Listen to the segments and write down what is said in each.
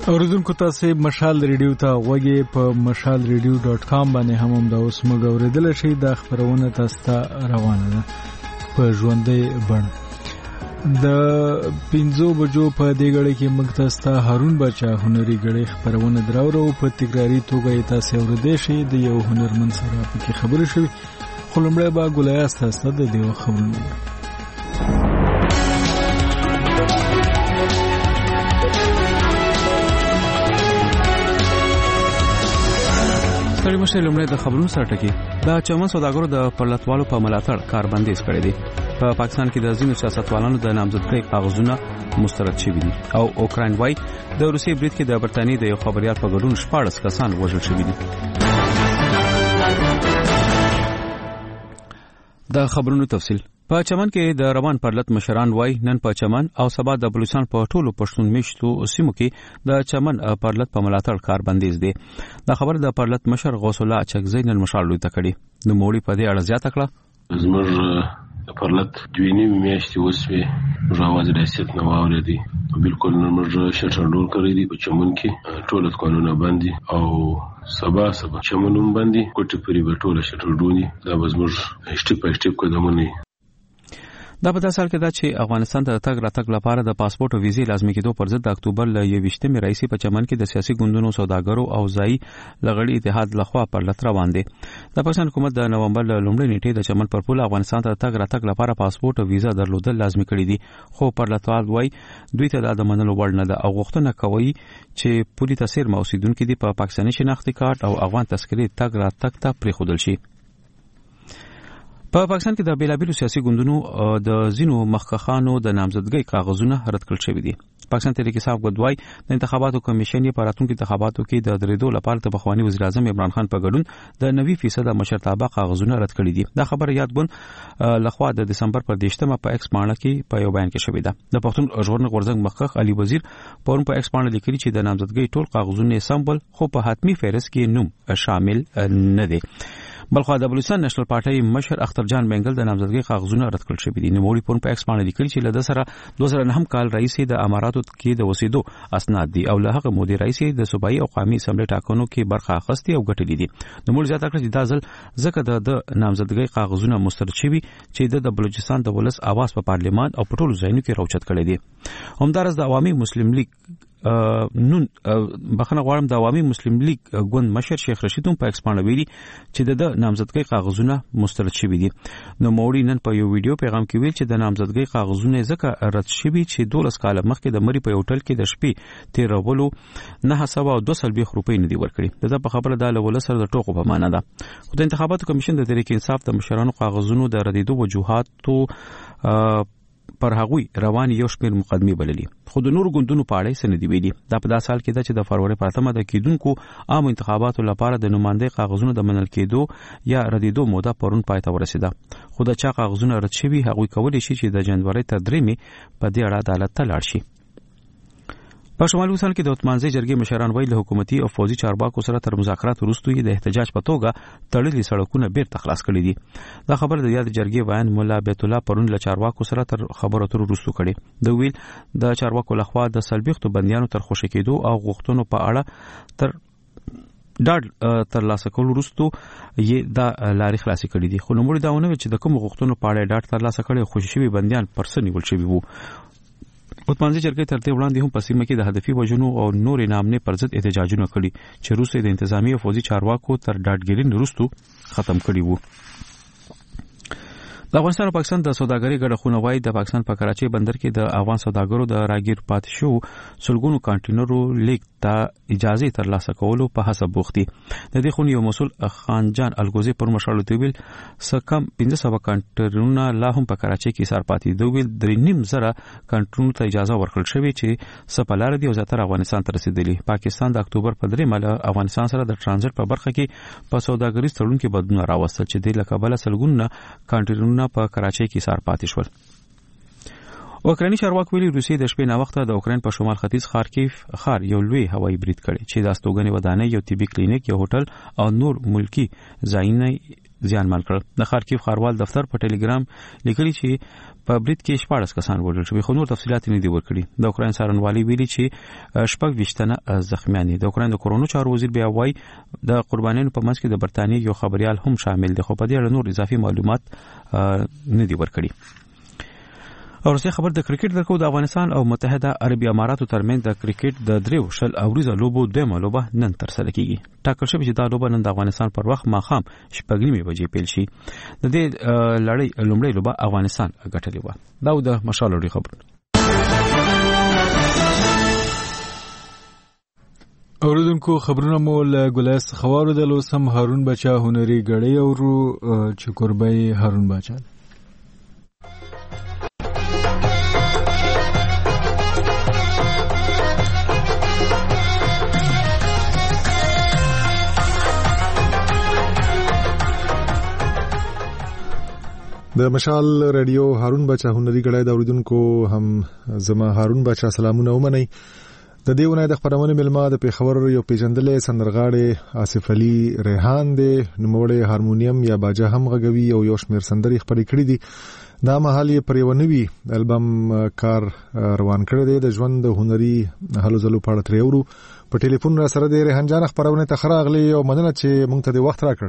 اوریدونکو تاسو مشال ریډیو ته وګورئ په mashalradio.com باندې هم دا اوس موږ اوریدل شي د خبرونه تاسو ته روانه ده په ژوندۍ بڼه د 15 بجو په دې غړي کې موږ تاسو ته هارون بچا هنري غړي خبرونه دراوړو په تکراری توګه تاسو اوریدل شي د یو هنرمند سره په خبرې شوي خلمړې با ګولای تاسو د دې خبرونه ستړي مشه لمړی د خبرونو سره ټکی دا چمن سوداګرو د پرلطوالو په ملاتړ کاربندیز کړی دی په پاکستان کې د ځینو سیاستوالانو د نامزدګۍ کاغذونه مسترد شوي دي او اوکراین وای د روسیې برید کې د برتانیې د یو خبريال په ګډون 14 کسان وژل شوي دي د خبرونو تفصیل په چمن کې د روان پرلط مشران وای نن په چمن او سبا د بلوچستان په ټولو پښتون میشتو سیمو کې د چمن پرلط په ملاتړ کاربندیز دی دا خبر د پرلط مشر غوث الله چکزی نن مشالوي تکړي د موړي په دې اړه زیاته کړه زموږ پرلط دوینی میاشتې وسوي راوځي د سیت نو اوریدي بالکل نو موږ شټر ډول کړی دی په چمن کې ټول قانون باندې او سبا چمنوم باندې کوټه پری په ټول شټر ډونی دا زموږ سټیپ قدمونه دا په تاسو کې دا چې افغانستان ته تګ راتګ لپاره د پاسپورت او ویزې لازمي کېدو پر ضد د اکتوبر ل 21مې رئیسي په چمن کې د سیاسي ګوندونو سوداګرو او ځای لغړی اتحاد لخوا پر لټ روان دي د پاکستان حکومت د نومبر ل لومړۍ نیټې د چمن پر پول افغانستان ته تګ راتګ لپاره پاسپورت او ویزا درلودل لازمي کړی دي خو پر لټوال وای دوی ته د منلو وړ نه ده او غوښتنه کوي چې پولی تاثیر موسیدونکو دي په پاکستاني شناختی کارت او افغان تذکرې تګ راتګ ته پریښودل شي په پاکستان کې د بیلابیلو سیاسي ګوندونو د زینو مخکخانو د نامزدګۍ کاغذونه رد کړل شوي دي پاکستان تحریک انصاف غدوای د انتخاباتو کمیشن یې په راتلونکو انتخاباتو کې د درېدو لپاره د بخوانی وزیر اعظم عمران خان په ګډون د 90% مشرتابه کاغذونه رد کړي دي دا خبره یادګون لخوا د دسمبر پر 18مه په ایکس باندې کې په یو بیان کې شوې ده د پښتون ژغورنې غورځنګ مخکخ علي وزیر پرون په ایکس باندې لیکلي چې د نامزدګۍ ټول کاغذونه سمبل خو په حتمی فهرست کې نوم شامل نه دي بلخو د بلوچستان نېشنل پارټي مشر اختر جان بنگل د نامزدګۍ کاغذونه رد کړل شوي دي نوموړي پرون په ایکس باندې لیکلي چې له سره 2009 کال رئیس د اماراتو کې د وسیدو اسناد دي او له هغه مودې رئیس د صوبایي او قومي اسمبلی ټاکنو کې برخه اخیستې او ګټلې دي نوموړي زیاته کړ چې دا ځل ځکه د نامزدګۍ کاغذونه مسترد شوي چې د بلوچستان د ولس आवाज په پارلیمان او په ټولو ځایونو کې راوچت کړي دي همدارس د عوامي مسلم لیگ نون بخنه غواړم د عوامي مسلم لیگ ګوند مشر شیخ رشید هم په ایکسپانډ ویلي چې د نامزدګۍ کاغذونه مسترد شوي دي نو موړي نن په یو ویډیو پیغام کې ویل چې د نامزدګۍ کاغذونه ځکه رد شوي چې 12 کال مخکې د مری په هوټل کې د شپې تیرولو 902 روپۍ نه دی ورکړي دا په خبره د لول سره د ټوکو په معنا ده خو د انتخاباتو کمیشن د تحریک انصاف د مشرانو کاغذونو د ردیدو وجوهاتو پر هغوی روان یو شمېر مقدمه بللي خو د نور ګوندونو په اړه څه نه دی ویلي دا په داسې حال کې ده چې د فروری په اتمه د کېدونکو عام انتخاباتو لپاره د نمائندې کاغذونو د منل کېدو یا ردیدو موده پرون پای ته ورسیده خو د چا کاغذونه رد شوي هغوی کولی شي چې د جنوري تر 3مې په دې اړه عدالت ته لاړ شي په شمالي وسان کې د عثمانزي جرګې مشران ویل حکومتي او فوزي چارواکو سره تر مذاکرات وروسته د احتجاج په توګه تړلي سړکونه بیرته خلاص کړي دي دا خبر د یاد جرګې وایي مولا بیت الله پرون له چارواکو سره تر خبرو اترو وروسته کړي د ویل د چارواکو لخوا د سلبيختو بنديانو تر خوشی کېدو او غوښتنو په اړه تر لاسه کول وروسته یې دا لارې خلاصې کړي دي خو نوموړي دا ونه چې د کوم غوښتنو په اړه ډاډ تر لاسه کړي خوشی شوي بنديان پرسه نیول شوي وو عثمانزي جرګې تر دې وړاندې هم په سیمه کې د هدفي وژنو او نور نامنې پر ضد احتجاجونه کړي چې روسي د انتظامی او فوزي چارواکو تر ډاډګیري وروسته ختم کړي وو د افغانستان او پاکستان د سوداګرۍ ګډه خونه وای د پاکستان په کراچۍ بندر کې د افغان سوداګرو د راګیر پات شو سلګونو کانټینرو لیک ته اجازه ترلاسه کولو په حساب بوختي د دې خونې یو مسول خان جان الګوزي پر مشالو تویل سکم 1500 کانټینرونه لا هم په کراچۍ کې سار پاتې دویل 3.5 کانټینرونو ته اجازه ورکړل شوې چې سپلار دی او زیاتره افغانستان ته رسیدلی پاکستان د اکتوبر په 3 مله افغانستان سره د ترانزیت په برخه کې په سوداګریز تړون کې بدلون راوستل چې د لکبله سلګونو کانټینرونه په کراچۍ کې سار پاتې شول اوکراني چارواکي ویلي روسیې د شپې نا وخته د اوکرين په شمال ختیځ خارکیف ښار یو لوی هوایي برید کړی چې د استوګنې ودانۍ یو طبي کلینیک یو هوټل او نور ملکی ځایونه زیانمن کړ. د خارکیف ښاروال دفتر په ټلګرام لیکلي چې په برید کې 14 کسان وژل شوي، خو نور تفصيلات نه دي ورکړي. د اوکرين څارنوالي ویلي چې 26 تنه زخمیان دي. د اوکرين د کورونو چارو وزیر بیا وایي د قربانیانو په منځ کې د برتانیې یو خبريال هم شامل دي، خو په دې اړه نور اضافي معلومات نه دي ورکړي. او رسې خبر د کرکټ درکو. د افغانستان او متحده عربي اماراتو ترمنځ د کرکټ د دریو شل اوریزه لوبو دیمه لوبه نن تر سره کیږي. ټاکل شوی چې دا لوبه نن د افغانستان پر وخت ماښام 6:30 بجې پیل شي. د دې لړۍ لومړی لوبه افغانستان ګټلې و. دا د مشال لري خبر. اوریدونکو خبرونه مو له ګلاس خوارو د لوسم هارون بچا هنري غړی او چې قربای هارون بچا. د مشال رادیو هارون بچا هنري غړای د اوریدونکو هم زما هارون بچا سلامونه ومني. د دیونه د خبرونه ملما د پیښور یو پیژندلې سندرغاړي آصف علي ریحان دی، نوموړی هارمونیم یا باجا هم غږوي او یو شمیر سندري خبرې کړې دي. دا مهال یې پر یو نوي البم کار روان کړی دی. د ژوند هنري هلو زلو پاړه تر یورو په ټلیفون را سره دی. ریحان جان خبرونه ته خراغلی او مننه چې مونږ ته د وخت راکړ.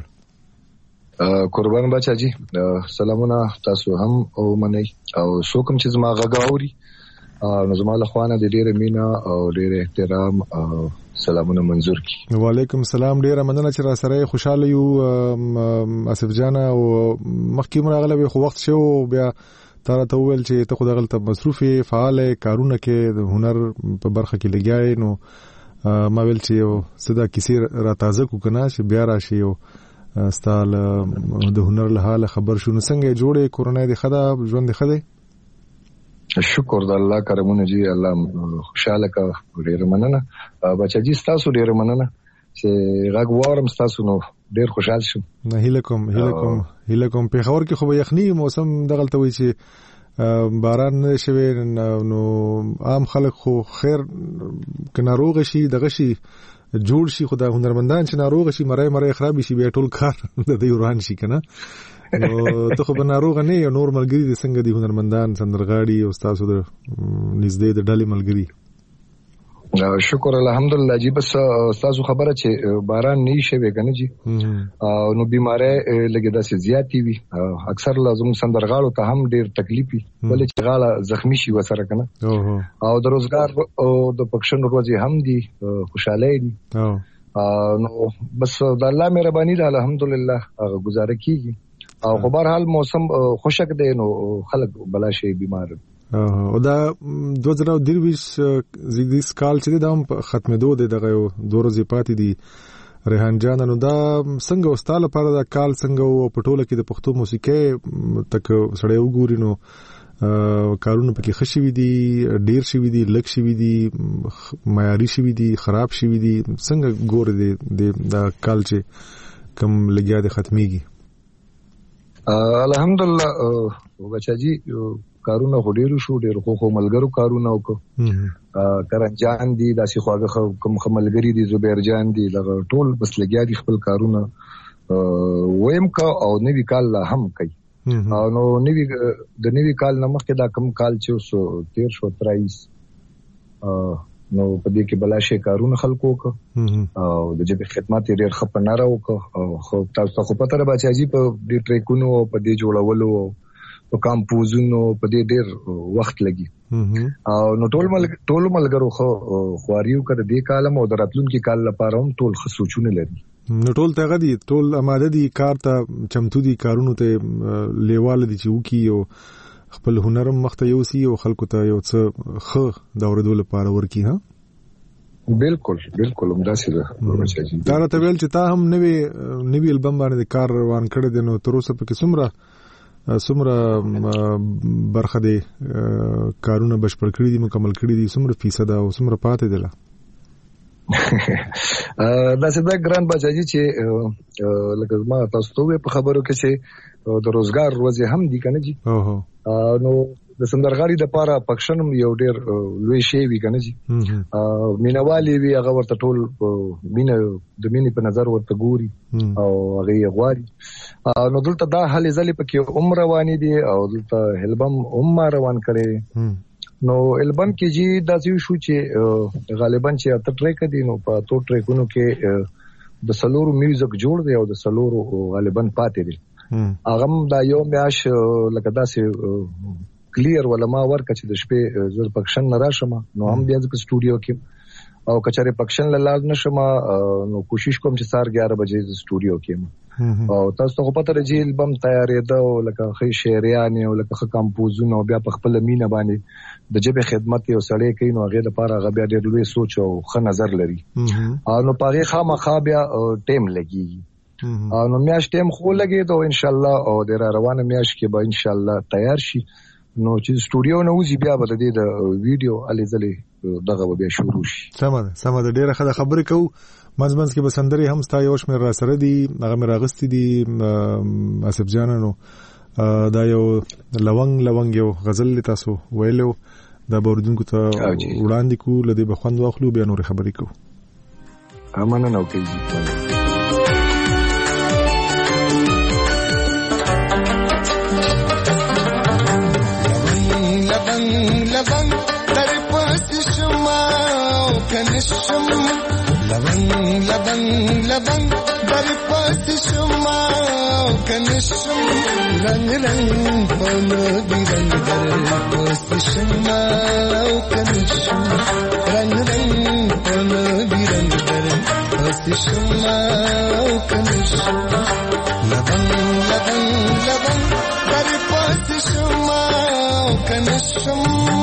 قربان بچا جی سلامونه تاسو هم او منئ او څوک چې زما غږاوري نو زما له خوانه د ډیره مینا او ډیره احترام او سلامونه منظور کی. وعلیکم السلام. ډیره مننه چې را سره خوشاله یو آصف جان او مخکې مراغله خو وخت شو بیا تر ته ویل چې ته خو دغه ته مصروفي فعال کارونه کې د هنر په برخه کې لګیای نو ما ویل چې صدا کیسه را تازه کو کنه چې بیا راشي او استال د هنر له حاله خبر شو. نو څنګه جوړه کورونه دي خدا ژوند دي خده؟ شکر د الله کرمونه جی الله خوشاله کا ډیر مننه. بچا جی تاسو ډیر مننه چې راغ وارم تاسو نو ډیر خوشاله شم. نه هیله کوم په خبر کې خو یخنی موسم دغه ته وی چې باران نشوي نو عام خلک خو خیر کنه روغ شي دغه شي جوړ شي. خدای هنرمندان چې ناروغ شي مړی خراب شي بیا ټول کار د دې وران شي کنه. نو ته خو بناروغ نه یو نور ملګری د څنګه دي هنرمندان سندرغاړي او تاسو د نږدې د ډلې ملګری. شکر الحمدلله جی. بس تاسو خبره چې باران نه شي کنه جی نو بیماری لګیدا سي زیاتی وي. اکثر لازم سندرغاړو ته هم ډیر تکلیفي ولې چې غاله زخمی شي وسره کنه او د روزګار او د پښن روزي هم دي خوشاله دي نو بس د الله مهرباني ده الحمدلله گزاره کیږي او په هر حال موسم خوشک دی نو خلک بلا شي بیمار. او دا 2023 زیږدیز کال چې دا ختمېدو دی دغه 2 ورځې پاتې دي ریحان جان. نو دا څنګه واستاله لپاره دا کال څنګه او پټوله کې د پښتو موسیقي تک سړی وګوري نو کارونه پکې خشي دي ډیر شي دي لک شي دي معیاري شي دي خراب شي دي څنګه ګور دي دا کال چې کم لګیا د ختميږي؟ الحمدلله بچا جی کارونه هډیرو شو ډیر خو ملګرو کارونه وکړو. کرن جان دي داسې خواږه کوم ملګری دي زبیر جان دي لغه ټول بس لګیا دي خپل کارونه ویم کا او نوی کال لا هم کوي. نو د نوی کال نه مخکې دا کم کال چې 1323 نو په دې کې بلا شي کارونه خلکو وکړو او د جبه خدمات ډیر خپنه راوکړو او خو تاسو خو پته را بچا جی په دې ټریکونو په دې جوړولو په کمپوزونو په دې ډیر وخت لګي او نو ټول ملګرو خو خواریو کړ دې کالم او دراتلونکو کال لپاره هم ټول خصوصونه لري. نو ټول ته غدي ټول اماده دي کار ته چمتو دي کارونو ته لیواله دي چې وکي او خپل هنرم مخته یوسي او خلکو ته یو څه خو دا ورډول لپاره ورکی. ها بالکل همداسې ده. دا راته ویل چې تا هم نوی البم باندې کار روان کړی دی نو تر اوسه پکې څومره برخه دي کارونه بشپړ کړی دي مکمل کړی دي څومره فیصد او څومره پاتې دي؟ دا څه دا ګران بچاجي چې لکه ما تاسو ته په خبرو کې چې د روزګار ورځې هم دي کنه جی نو د سندرغاړي د پاره پښنم یو ډیر لوی شی وی کنه جی مینوالي وی هغه ورته ټول مینه د مینې په نظر ورته ګوري او هغه غواړي نو دلته دا هلي ځلې پکې عمر روانې دي او دلته البم هم روان کړي. نو البم کې جی دا شو چې غالبا چې اته ټریک دي نو په تو ټریکونو کې د سلورو میوزیک جوړ دی او د سلورو غالبا پاتې دي. هغه دا یو میاش لکه داسې کلیر ولا ما ورکه چې د شپې زر پکشن نه راشم نو هم بیا په سټوډیو کې او کچاره پکشن لاله نشم نو کوشش کوم چې سار 11 بجې د سټوډیو کې او تاسو ته پته راځي البم تیارې ده او لکه خې شعریان او لکه خ کمپوزونه او بیا په خپل مینه باندې د جبه خدمت یو سړی کوي نو هغه لپاره هغه بیا ډېر لوی سوچ او ښه نظر لري او نو پاره خامخا بیا ټیم لګي او نو میاش ټیم خو لګي ته ان شاء الله او د روانه میاش کې به ان شاء الله تیار شي. نو چې سټوډیو نه وځي بیا به د ویډیو علي ځلې دغه بیا شروع شي. سم ده ډیره خبرې کوو منځ کې بسندري هم ستا یو شمېر را سره دي هغه مې راغستې دي اسف جانانو دا یو لونګ یو غزل تاسو ویلو دا باوردونکو ته وړاندې کو لدی بخوند واخلو بیا نور خبرې کوو. امانه نو کوي لبن در پاس شما کنشم لبن در پاس شما کنشم رنگ پن بیرنگ در پاس شما کنشم رنگ پن بیرنگ در پاس شما کنشم لبن در پاس شما کنشم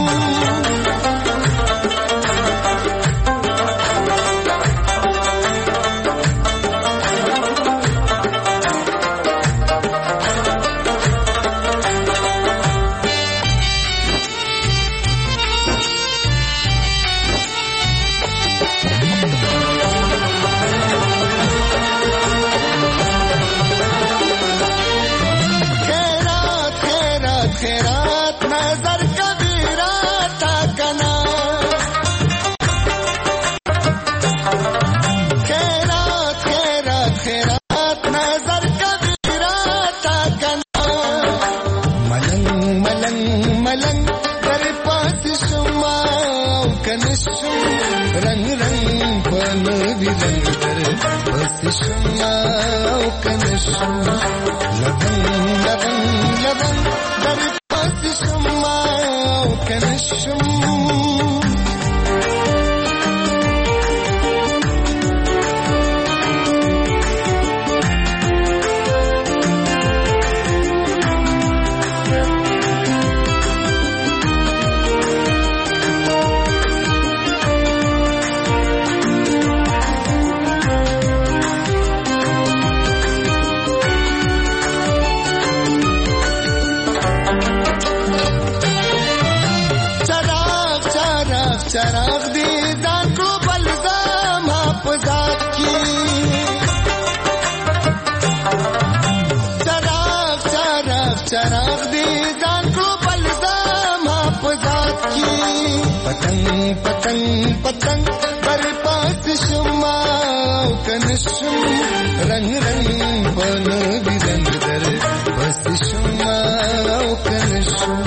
पतंग पर पास शुमा कनशुम रंग बन बिरंग दर बस शुमा कनशुम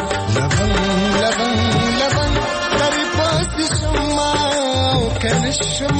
लबन पर पास शुमा कनशुम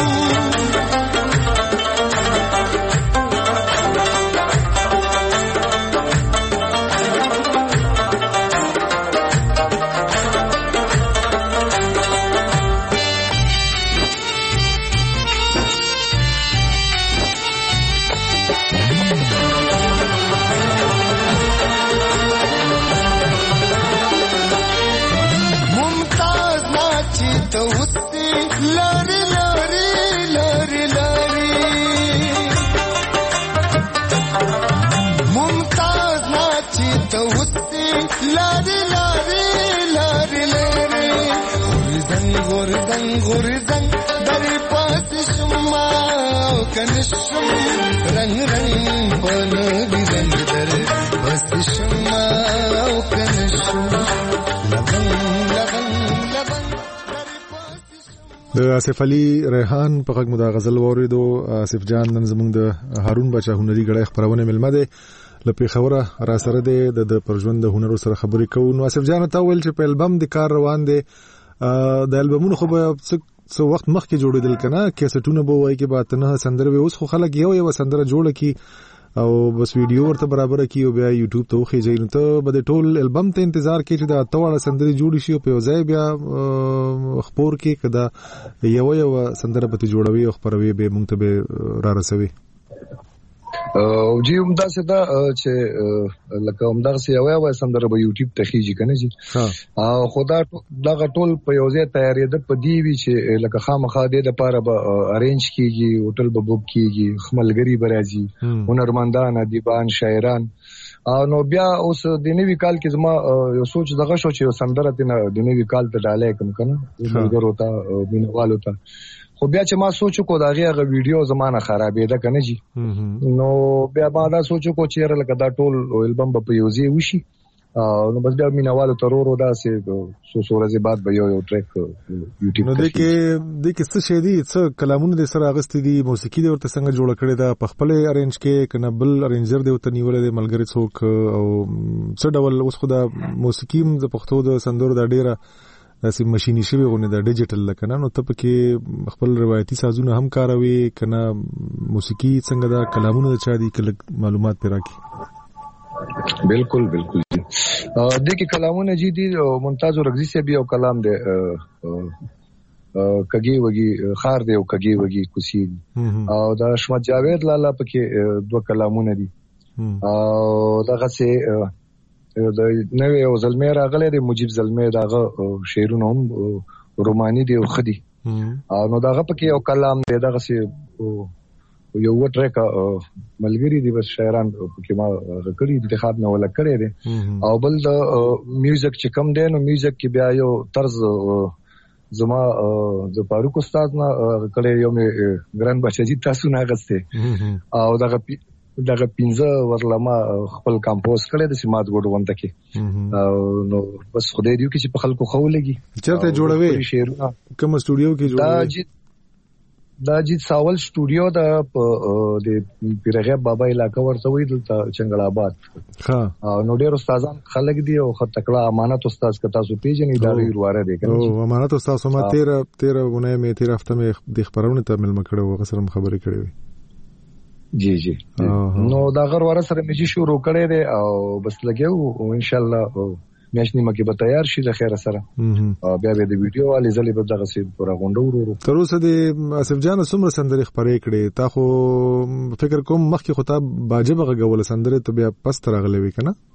गुरदन दर पास शुमा कनशुम रंग बन बिरंग दर बस शुमा कनशुम लबन दर पास د آصف علي ریحان په غږ مو دا غزل واوریدو. آصف جان نن زموږ د هارون بچا هنري غړي خبرونه ملمه ده لپاره خوره را سره ده د پرژوند د هنرو سره خبرې کوو. نو آصف جان ته ویل چې په البم د کار روان دي، د البمونو خو به څو وخت مخکې جوړېدل کنه، کیسټونه به وای کې به نه سندره به اوس خو خلک یو سندره جوړه کی او بس ویډیو ورته برابر کی او بیا یوټیوب ته وخی ځین ته به د ټول البم ته انتظار کوي چې دا اتواړه سندري جوړ شي او په ځای بیا خبر کې کدا یو سندره به جوړوي او خبروي به مونږ ته به را رسوي. او جی همدا سدا چې لکه همدا سي یو سندره به یوټیوب ته خيږي کنه جی. او خدا دغه ټول په یو ځای تیارې ده په دی وی چې لکه خامخا د لپاره به ارینج کیږي، هوټل به بوک کیږي، خملګری برازي، هنرمندان، ادیبان، شاعران. نو بیا اوس د نوي کال کې زما یو سوچ دغه شو چې سندره د نوي کال ته ډالې کوم کنه ملګرو ته مینوالو ته. خو بیا چې ما سوچ کو دا غیغه ویډیو زمانه خرابې ده کنه جی. نو بیا ما دا سوچ کو چې لکه دا ټول البم په یوځي وشي، نو بس بیا مینوالو ترورو دا سه سو ورځې بعد به یو ټریک یوټیوب. نو د کې څه شې دي، څه کلامونه د سره اغست دي، موسیقي د ورته څنګه جوړ کړي دا په خپل ارینج کې کنه بل ارینجر دی ورته نیولې د ملګری څوک او څه ډول اوس خو د موسیقي د پښتو د سندرو د ډیره داسې ماشيني شوی غونه د ډیجیټل لکنه، نو ته پکې خپل روایتي سازونه هم کاروي کنه، موسیقي څنګه دا کلامونه د چا دي کله معلومات پیرا کی؟ بالکل د کې کلامونه جی دي. ممتاز رغزی سے بھی او کلام دے کګي وږي خار دی او کګي وږي کوسی او دا شمت جاوید لالا پکې دوه کلامونه دي. او دغه سه د نوې او زلمه راغله د مجيب زلمه دغه شعرونه هم روماني دی او خدي. نو دغه پکې یو کلام دی دغه سه یو ټریک ملګری دی بس شاعران پکې ما کړی د انتخاب نه ولا کړی دی. او بل د میوزیک چې کم دی نو میوزیک کې بیا یو طرز زما د فاروق استاد نه کړی یو مې ګران بچی تاسو نه غسته او دغه پینځه ورلما خپل کمپوز کړی د سمات ګډ ونده کې. نو بس خدای دې چې په خلکو خو لګي چرته جوړوي شعرونه کوم استودیو کې جوړوي. دا جی ساول استودیو د پیرغه بابا علاقہ ورته وی دلته چنګل آباد. نو ډېر استادان خلک دي او خط تکړه امانت استاد کتا سو پیژنې دا ویرواره دي کنه. او امانت استاد سو ما 13 غونه می 13 هفته می د خبرونه ته مل مکړو غسرم خبرې کړې وي. جی نو دا غر ور سره مې شروع کړی دی او بس لګیو او ان شاء الله میاشتې مکه به تیار شي د خیر سره بیا به د ویډیو علي زلي به دغه سي پورا غونډو ورو. تر اوسه د آصف جان څومره سندري خبرې کړې تا خو فکر کوم مخکې خطاب باجب غول سندري ته بیا پس تر غلې وی کنه.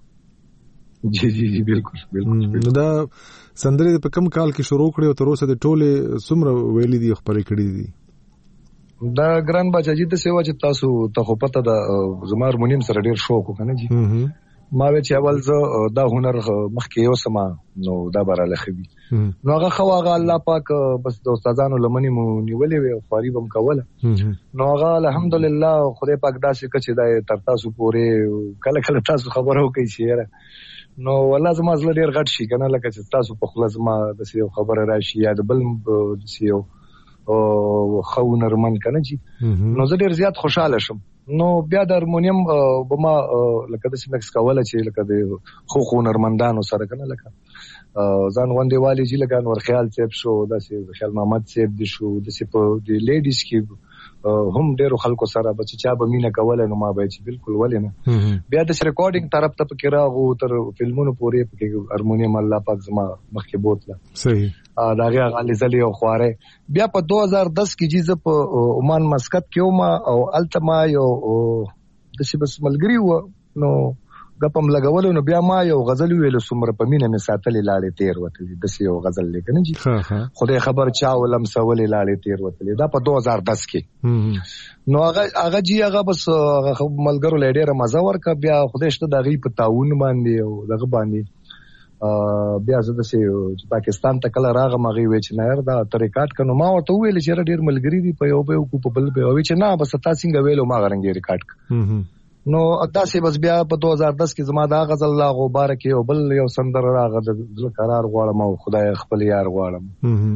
جی بالکل نو دا سندري په کم کال کې شروع کړې او تر اوسه د ټوله څومره ویلې دي خبرې کړې دي؟ دا ګران بچی د سیوا چې تاسو ته خو پته د زمار مونیم سره ډیر شوق کنه جی. ما وی چې اول زه دا هنر مخکې یو سما نو دا براله خبي نو هغه خواغه الله پاک بس د استادانو لمنې مو نیولې وي او خاري بم کوله نو هغه الحمدلله خدای پاک داسې کچې دا تر تاسو پورې کله تاسو خبرو کوي چې نو والله زما زړه ډیر غټ شي کنه لکه چې تاسو په خلاص ما د سیو خبره راشي یا د بل د سیو او خو نرمن کنه جی نو زه ډیر زیات خوشاله شم. نو بیا د هارمونیم بما لکه د سیمکس کوله چې لکه د خو نرمندانو سره کنه لکه ځان غونډې والی چې لکه نور خیال سیب شو د خیال محمد سیب دي شو د سیپ د لیډیز کې هم ډیرو خلکو سره بچ چا به مینا کوله نو ما به چې بالکل ولې نه بیا د ریکارډینګ طرف ته پکې راغو تر فلمونو پورې پکې هارمونیم الله پاک زما مخکې بوتله صحیح داغه غالي زلي او خواره بیا په 2010 کې جیزه په عمان مسقط کې ما او التما یو د سی بس ملګری و نو غپم لګول نو بیا ما یو غزل ویل سمره په مینه می ساتلې لاړې تیر وته د سی یو غزل لیکنه جی خدای خبر چا ولم سوالې لاړې تیر وته دا په 2010 کې نو هغه جی هغه بس ملګرو لډیره مزه ورکا بیا خدای شته د غي په تاون باندې او دغه باندې بیا زه د سي پاکستان ته کله راغم غي وې چې نه دا ریکارډ کنو ما ورته ویل چې ډیر ملګری دی په یو په بل به وی چې نه بس تاسو څنګه ویلو ما غرنګي ریکارډ نو تاسو بس بیا په 2010 کې زما دا غزل الله غبار کې او بل یو سندر راغ د قرار غواړم او خدای خپل یار غواړم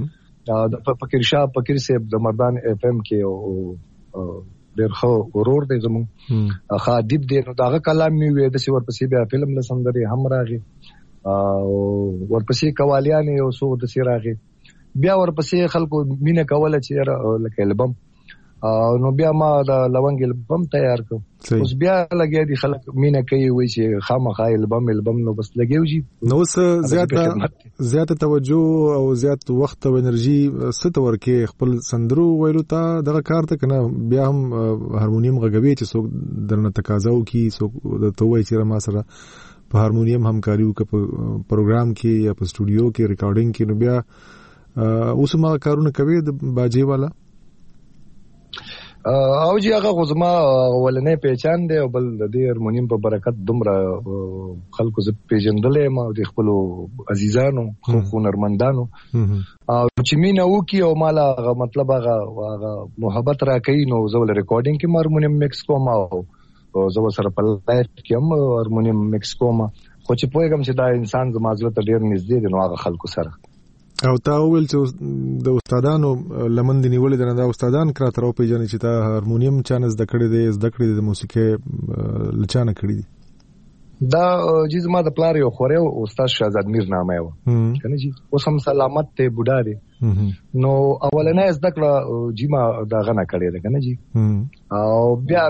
د فقیر شاه فقیر صاحب د مردان اف ام کې او ډېر خو ورور دی زموږ خادب دی نو داغه کلام می وې د سی ورپسې بیا فلم لسندري هم راغی او ورپسې قوالیان یو څو د سی راغی بیا ورپسې خلکو مینه کوله چې لکه البم نو بیا ما د لونګ البم تیار کړ اوس بیا لګیا دي خلک مینه کوي وای چې خامخا البم نو بس لګیو جی نو زیاته توجه او زیات وخت او انرژي ستور کې خپل سندرو ویلو ته دغه کار ته کنه بیا هم هارمونیم غږوي چې څوک درنه تقاضا وکي څوک د توای چې ما سره په هارمونیم همکاري وکړي په پروګرام کې یا په سټوډیو کې ریکارډینګ کې نو بیا اوس ما کارونه کوي د باجی والا او جی هغه غوزما ولنې پہچان دی او بل د دې هارمونیم په برکت دومره خلکو ز پیژندلې ما د خپل عزیزانو خو نرمندانو او چې مینا وکي او مالا مطلب هغه محبت راکې نو زول ریکارډینګ کې هارمونیم میکس کوم او زو سره په لایف کې هم هارمونیم میکس کوم خو چې پوهیږم چې دا انسان زمازله ته ډیر نږدې دی نو هغه خلکو سره او تا ویل چې د استادانو لمن دی نیولې د استادان کرا تر په جن چې تا هارمونیم چانس د کړې د موسیقي لچانه کړې دي دا جز ما د پلار یو خوري استاد شهزاد میر نامه و کنه جی اوس هم سلامت ته بوډا دی نو اولنې زده کړه جما دا غنه کړې ده کنه جی او بیا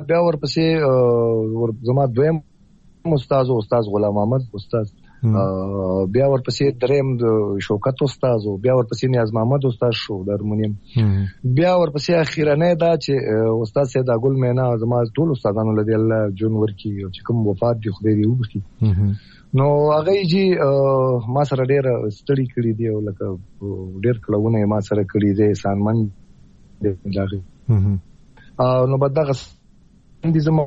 ورپسې زما دویم استاد غلام احمد استاد بیا ورپسې دریم شوکت استاد بیا ورپسې نیاز محمد استاد شو د هارمونیم بیا ورپسې اخیرانه دا چې استاد سید اګل مینا زما ټول استادانو لدی الله جون ورکی چې کوم وفات دي خدای دې وبخي نو هغه جی ما سره ډیر ستړي کړی دی او لکه ډیر کلونه ما سره کړی دی سانمن دی ځاګه نو بدغه دې زما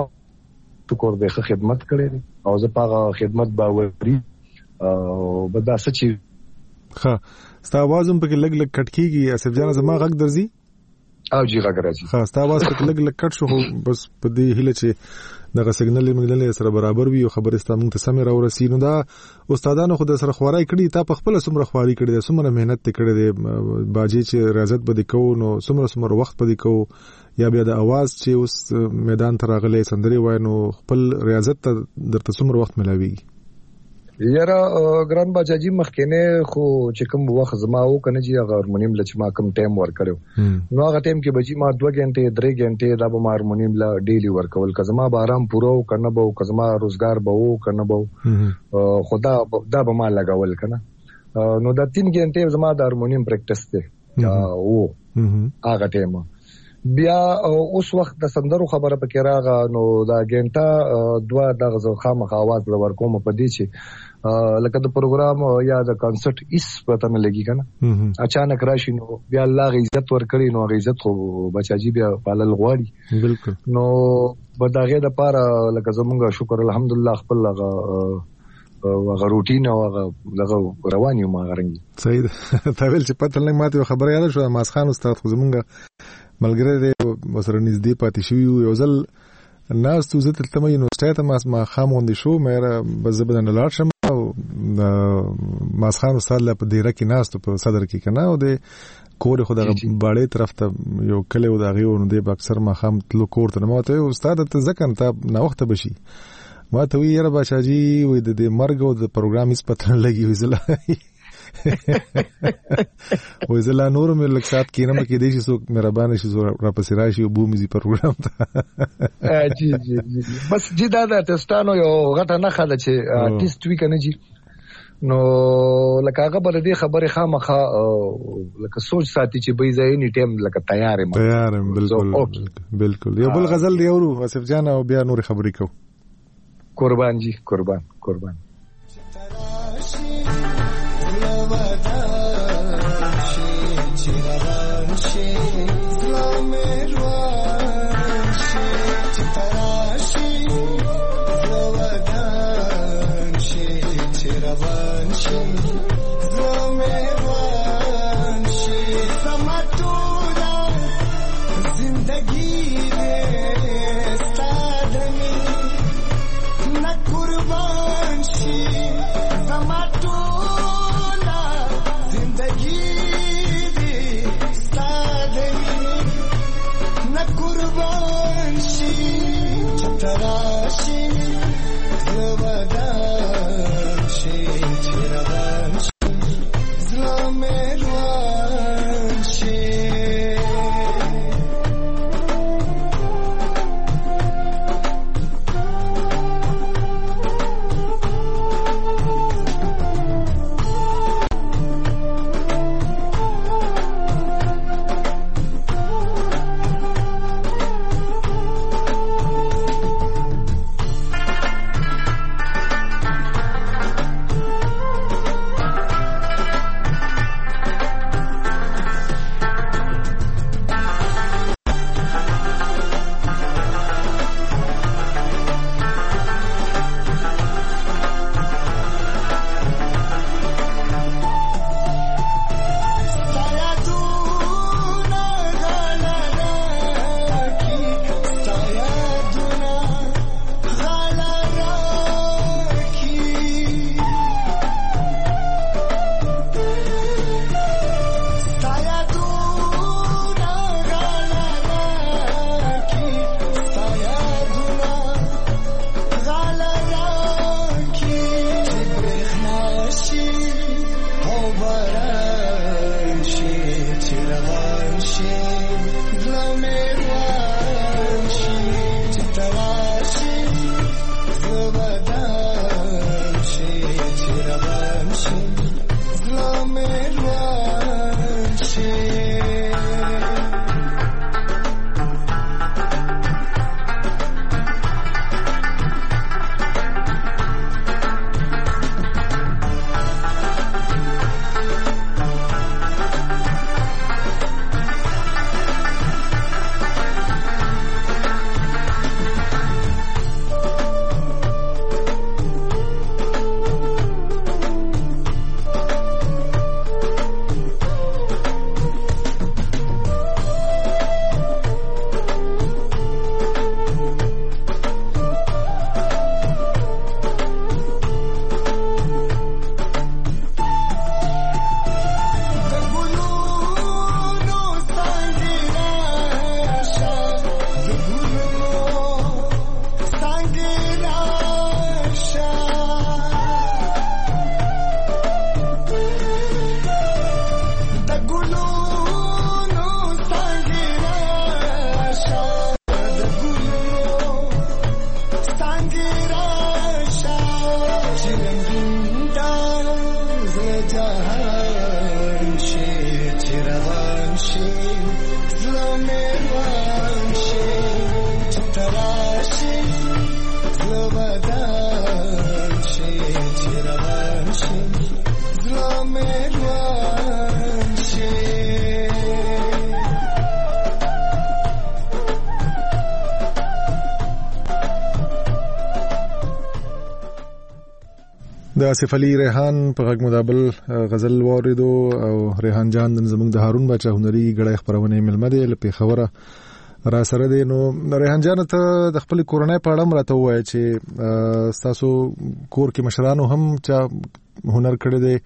شکر دې خدمت کړې دي او زه پاغه خدمت باوري او بدا سچي ها ستا आवाज هم پکې لګ کټ کیږي اسف جان زما غږ درځي او جی غږ راځي ها ستا आवाज پکې لګ کټ شو بس په دې هله چې دغه سیګنل موږ سره برابر وي او خبره ستاسو ته سمې راورسي نو دا استادانو خو د سره خوارای کړي تا په خپل سمره خواري کړي سمره مهنت کړي دي باجی چې ریاضت بده کو نو سمره وخت بده کو یا بیا د आवाज چې اوس میدان ته راغلي سندري وای نو خپل ریاضت ته درته څومره وخت ملاويږي یاره ګران باجی مخکنه خو چې کوم وخت زما و کنه جی هغه هارمونیم لچ ما کم ټایم ور کړو نو هغه ټایم کې بجی ما 2 غنټه 3 غنټه دا به هارمونیم لا ډیلی ور کول کزما به آرام پورو کنه به کزما روزګار به و کنه به خدا دا به ما لګاول کنه نو دا 3 غنټه زما د هارمونیم پریکټیس ته او هغه ټایم بیا اوس وخت د سندرو خبره پکې راغله نو دا غنټه 2 دغه خامخ आवाज لور کوم په دې چې لکه د پروګرام یا د کانسرت هیڅ پته نه لګي کنه اچانک راشي نو بیا الله عزت ور کړی نو عزت خو بچاجي بیا پالل غواړي بالکل نو بداغه د پاره لکه زمونږ شکر الحمدلله خپل هغه روټین او هغه رواني ما غرنګي صحیح تا ویل چې پته نه ماته خبره یاد شو ماس خان استاد خو زمونږ ملګری دی وسره نږدې پاتې شوی یو ځل ناس تو زه تلته مې نو ستایته ما خاموندې شو مې بس بدن لاړ شم او ماس خان استاد له په دیره کې ناس په صدر کې کنه او د کور خو د باړې طرف ته یو کله و دا غيو نو د اکثر ما خام تلو کور ته نو ته استاد ته ځکه ته نو وخت بشي ما ته وی یاره بچاجي وې د مرګ او د پروګرام هیڅ پته نه لګي وزله وزلا نور مې لک سات کینم کې دې چې مهربانه شي را پسې راشي او بومي پروګرام ته جی بس جی دا د ټستانو یو غټه نه خاله چې آرټیست وی کنه جی نو لکه هغه بل دې خبره خامخه لکه سوچ ساتي چې به ځای نی ټیم لکه تیار بالکل یو بل غزل دی ورو اسف جان او بیا نور خبرې کو قربان جی قربان د آصف علي ریحان په غږ مدابل غزل واردو او ریحان جان زموږ د هارون بچا هنري غړي خبرونه ملمه دي لپاره خبره را سره دي. نو ریحان جان ته د خپل کورنۍ په اړه راته وایي چې تاسو کور کې مشرانو هم چې هنر کړی دي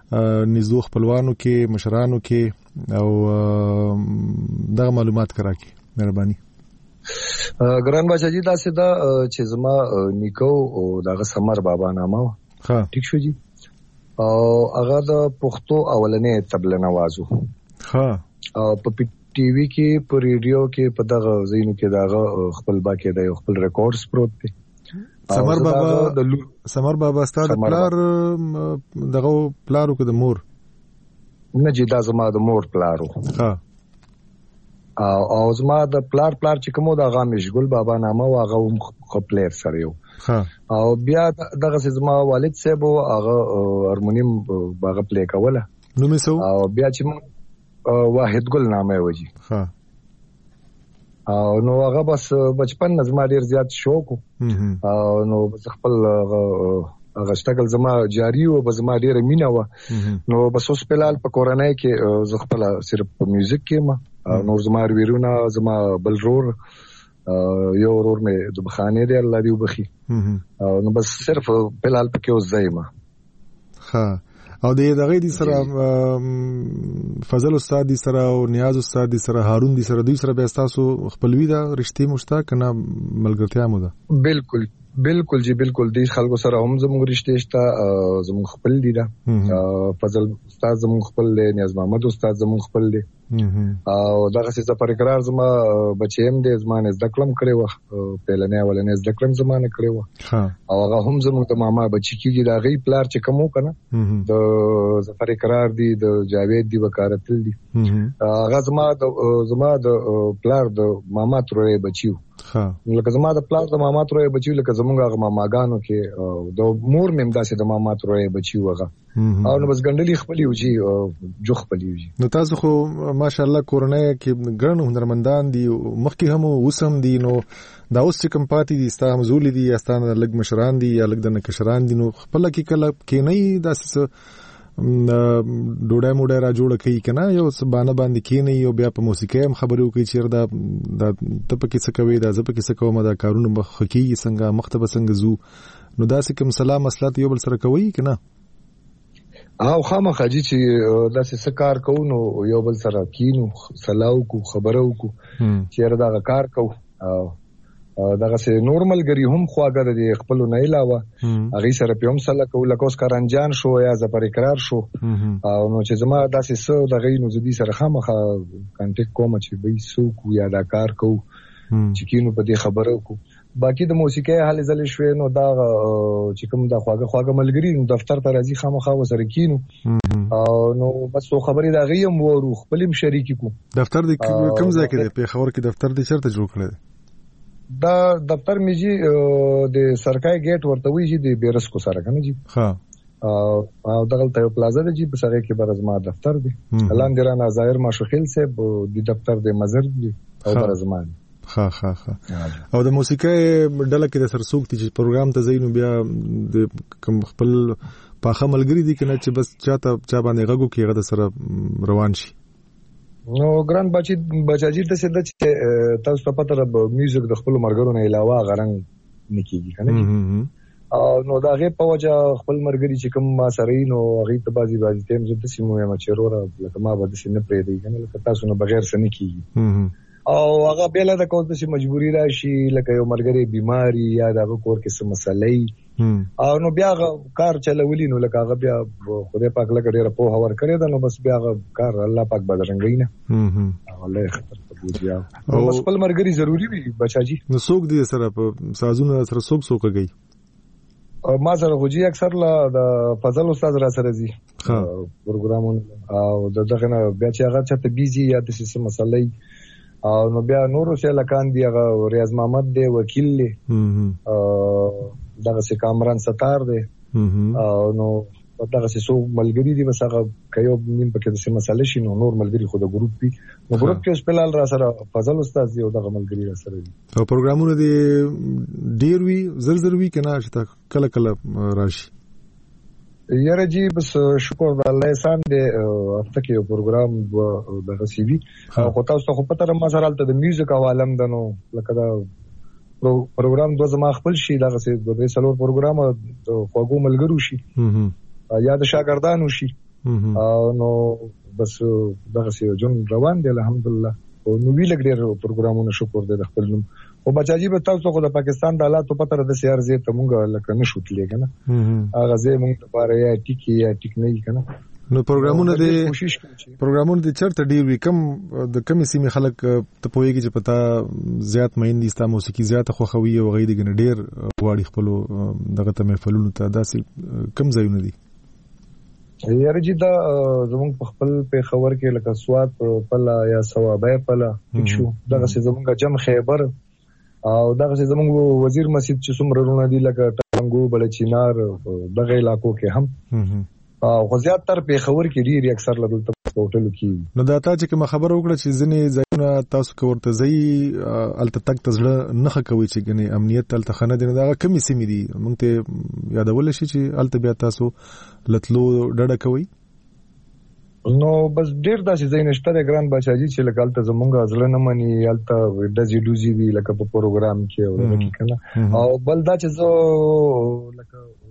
نږدې خپلوانو کې مشرانو کې او دغه معلومات کراکي مهرباني. ګران بچا جی تاسو دا چې زما نیکو او دغه سمر بابا نامه ها ټیک شو جی او هغه د پښتو اولنې تبله نوازو ها او په ټي وي کې په ریډیو کې په دغه زینو کې دغه خپل باکې د خپل ریکارډز پروت دي. سمر بابا ستاسو پلار دغه پلارو کې د مور نه جی دا زما د مور پلارو ها او زما د پلار چې کومو د هغه مشغول بابا نامه او هغه هم خپل سره یو او بیا دغه زما والد صاحب هغه هارمونیم باغ پلی کوله نو میسو او بیا چې واحد ګل نامه وږي ها او نو هغه بس بچپن زما ډیر زیات شوق او نو خپل هغه شتګل زما جاری او زما ډیر مینه و نو بس اوس په لال په کورنۍ کې ز خپل صرف په میوزیک کې ما نور زما ویرونه زما بلرور یو ورور مې د بخانه دی الله دې وبخي نو بس صرف په لال پکې اوس زایما. ها او دغه دي سره فضل استاد دي سره او نیاز استاد دي سره هارون دي سره دوی سره به تاسو خپلوي دا رښتې مشتاق کنه ملګرتیا مو ده؟ بالکل جی بالکل دي خلکو سره هم زموږ رښتې شته زموږ خپل دي دا فضل استاد زموږ خپل دی نیاز محمد استاد زموږ خپل دی او دغه څه پر اقرار زما بچیم دې زمانه زده کړم کړې و پهلنې ولنې زده کړم زمانه کړې و او هغه هم زموږ د ماما بچی کیږي دا غي پلار چې کوم کنه د ظفر اقرار دی د جاوید دی وکارتل دی هغه زما د پلار د ماما ترې بچیو لکه زما د پلار د ماما ترې بچیو لکه زمونږ هغه ماماګانو کې د مور مم داسې د ماما ترې بچیو هغه او نو بس ګندلي خپل یو جی جو خپل یو جی نو تاسو خو ماشاءالله کورنۍ کې ګڼ هنرمندان دي مخکې هم وسم دي نو دا اوس چې کوم پاتې دي ستا مزول دي یا ستا لګ مشران دي یا لګ د نکشران دي نو خپل کې کله کې نه داسې ډوډۍ موډۍ را جوړه کوي کنه یو سبانه باندې کینې یو بیا په موسیقي هم خبرو کوي چې دا ته پکې څه کوي دا زه پکې څه کوم دا کارونه مخکې څنګه مختبه څنګه زو نو داسې کوم سلام مسلات یو بل سره کوي کنه او خامخا جی چې داسې څه کار کوو نو یو بل سره کینو سلاو کو خبرو کو چې دا کار کوو دغه سه نورمال غری هم خواګه د خپل نه علاوه هغه سره په هم سره کول کوس کارنجان شو یا زپر اقرار شو او نو چې زما داسې سو د غي نو زدي سره خامخا کانټیکټ کوم چې به سو کو یا دا کار کو چې کینو په دې خبرو کو باقي د موسیقي حال زل شوي نو دا چې کوم د خواګه ملګری دفتر ته راځي خامخا وسره کینو او نو بس خو خبرې دا غي هم ورو خپلم شریک کو دفتر د کوم ځای کې په خبر کې دفتر د چرته جوړ کړل دا دفتر میجی د سرکای ګیټ ورته ویجی د بیرسکو سره کنه جی ها او دغه ته پلازا دی په سره کې برزما دفتر دی اعلان درانه ظاهر ماشوخیل سے د دفتر د مزر دی او برزما ها او د موسیقي ډله کې د سرسوک چې پروګرام ته زینو بیا د کوم خپل پاخه ملګری دي کنه چې بس چا باندې غږو کې غد سره روان شي نو ګران بچاجي ته څه د تاسو په پته د میوزیک د خپل مرګرو نه علاوه غرنګ نکېږي کنه نو دا غي په وجه خپل مرګري چې کوم ما سره نو غي ته بازي تیم زه د سیمو ما چیرورا لکه ما به د سینې پرې دی کنه لکه تاسو نه بغیر څه نکېږي او هغه بل د کوم څه مجبوری راشي لکه یو مرګري بیماری یا د کور کې څه مسلې او نو بیا کار چلولي نو لکه هغه بیا خدای پاک لکه ډیره په هور کړی دا نو بس بیا کار الله پاک بدرنګي نه الله خطر بیا او بس خپل مرګري ضروری وي بچاجي نو څوک دي سره په سازونه سره څوک کوي ما سره غوږی اکثر لا د فضل استاد را سره زی پروګرامونه او دغه نه بیا چې هغه چته بيزي یا د څه مسلې او نو بیا نورو څه لکان دی هغه ریاض محمد دی وکیل دی دغه څه کامران ستار دی او نو دغه څه سو ملګری دی بس هغه کيو نیم پکې د څه مسله شي نو نور ملګری خو د ګروپ وي نو ګروپ کې سپیلال را سره فضل استاد دی او دغه ملګری را سره دی او پروګرامونه دی ډیر وی زر وی کنه چې کله راشي یاره جی بس شکر الله احسان دی هفته کې یو پروګرام دغه سی وی خو تاسو خو پته ما سره د میوزیک عالم دنو لکه دا پروګرام دوه زما خپل شي دغه څه د سلور پروګرام د خوګو ملګرو شي یا د شاګردانو شي نو بس دغه څه جون روان دی الحمدلله او نو وی لګ ډیر پروګرامونه شکر دی د خپل نوم او بچاجي به تاسو خو د پاکستان د حالات په تر د سیار زی ته مونږ لکه نشو تلې کنه هغه زی مونږ لپاره یا ټیکی یا ټیک نه کنه نو پروګرامونه د چرته ډیر وی کم د کمی سیمه خلک ته پويږي چې پتا زیات مین دي ستا موسیقي زیات خوخوي او غیدي ګنه ډیر واړي خپل دغه ته محفلونو ته داسې کم ځایونه دي یاره جی دا زمونږ په خپل په خبر کې لکه سواد پلا یا ثوابه پلا شو دغه زمونږ جم خیبر او دغه زمونږ وزیر مسجد چې څومره رونه دي لکه ټنګو بلچینار دغه علاقو کې هم او زیات تر په خبر کې ډیر اکثر لدل ته پورټل کې نو دا تا چې کوم خبر وکړه چې ځنې ځایونه تاسو کوورته ځای الته تک تزړه نخه کوي چې ګنې امنیت الته خنه دي دا کمی سیمې دي مونږ ته یادول شي چې الته بیا تاسو لتلو ډډه کوي نو بس ډیر داسې ځای نشته ګران بچاجي چې لکه الته زمونږ ځل نه مني الته دزي دوزي وی لکه په پروګرام کې او کنه او بل دا چې زه لکه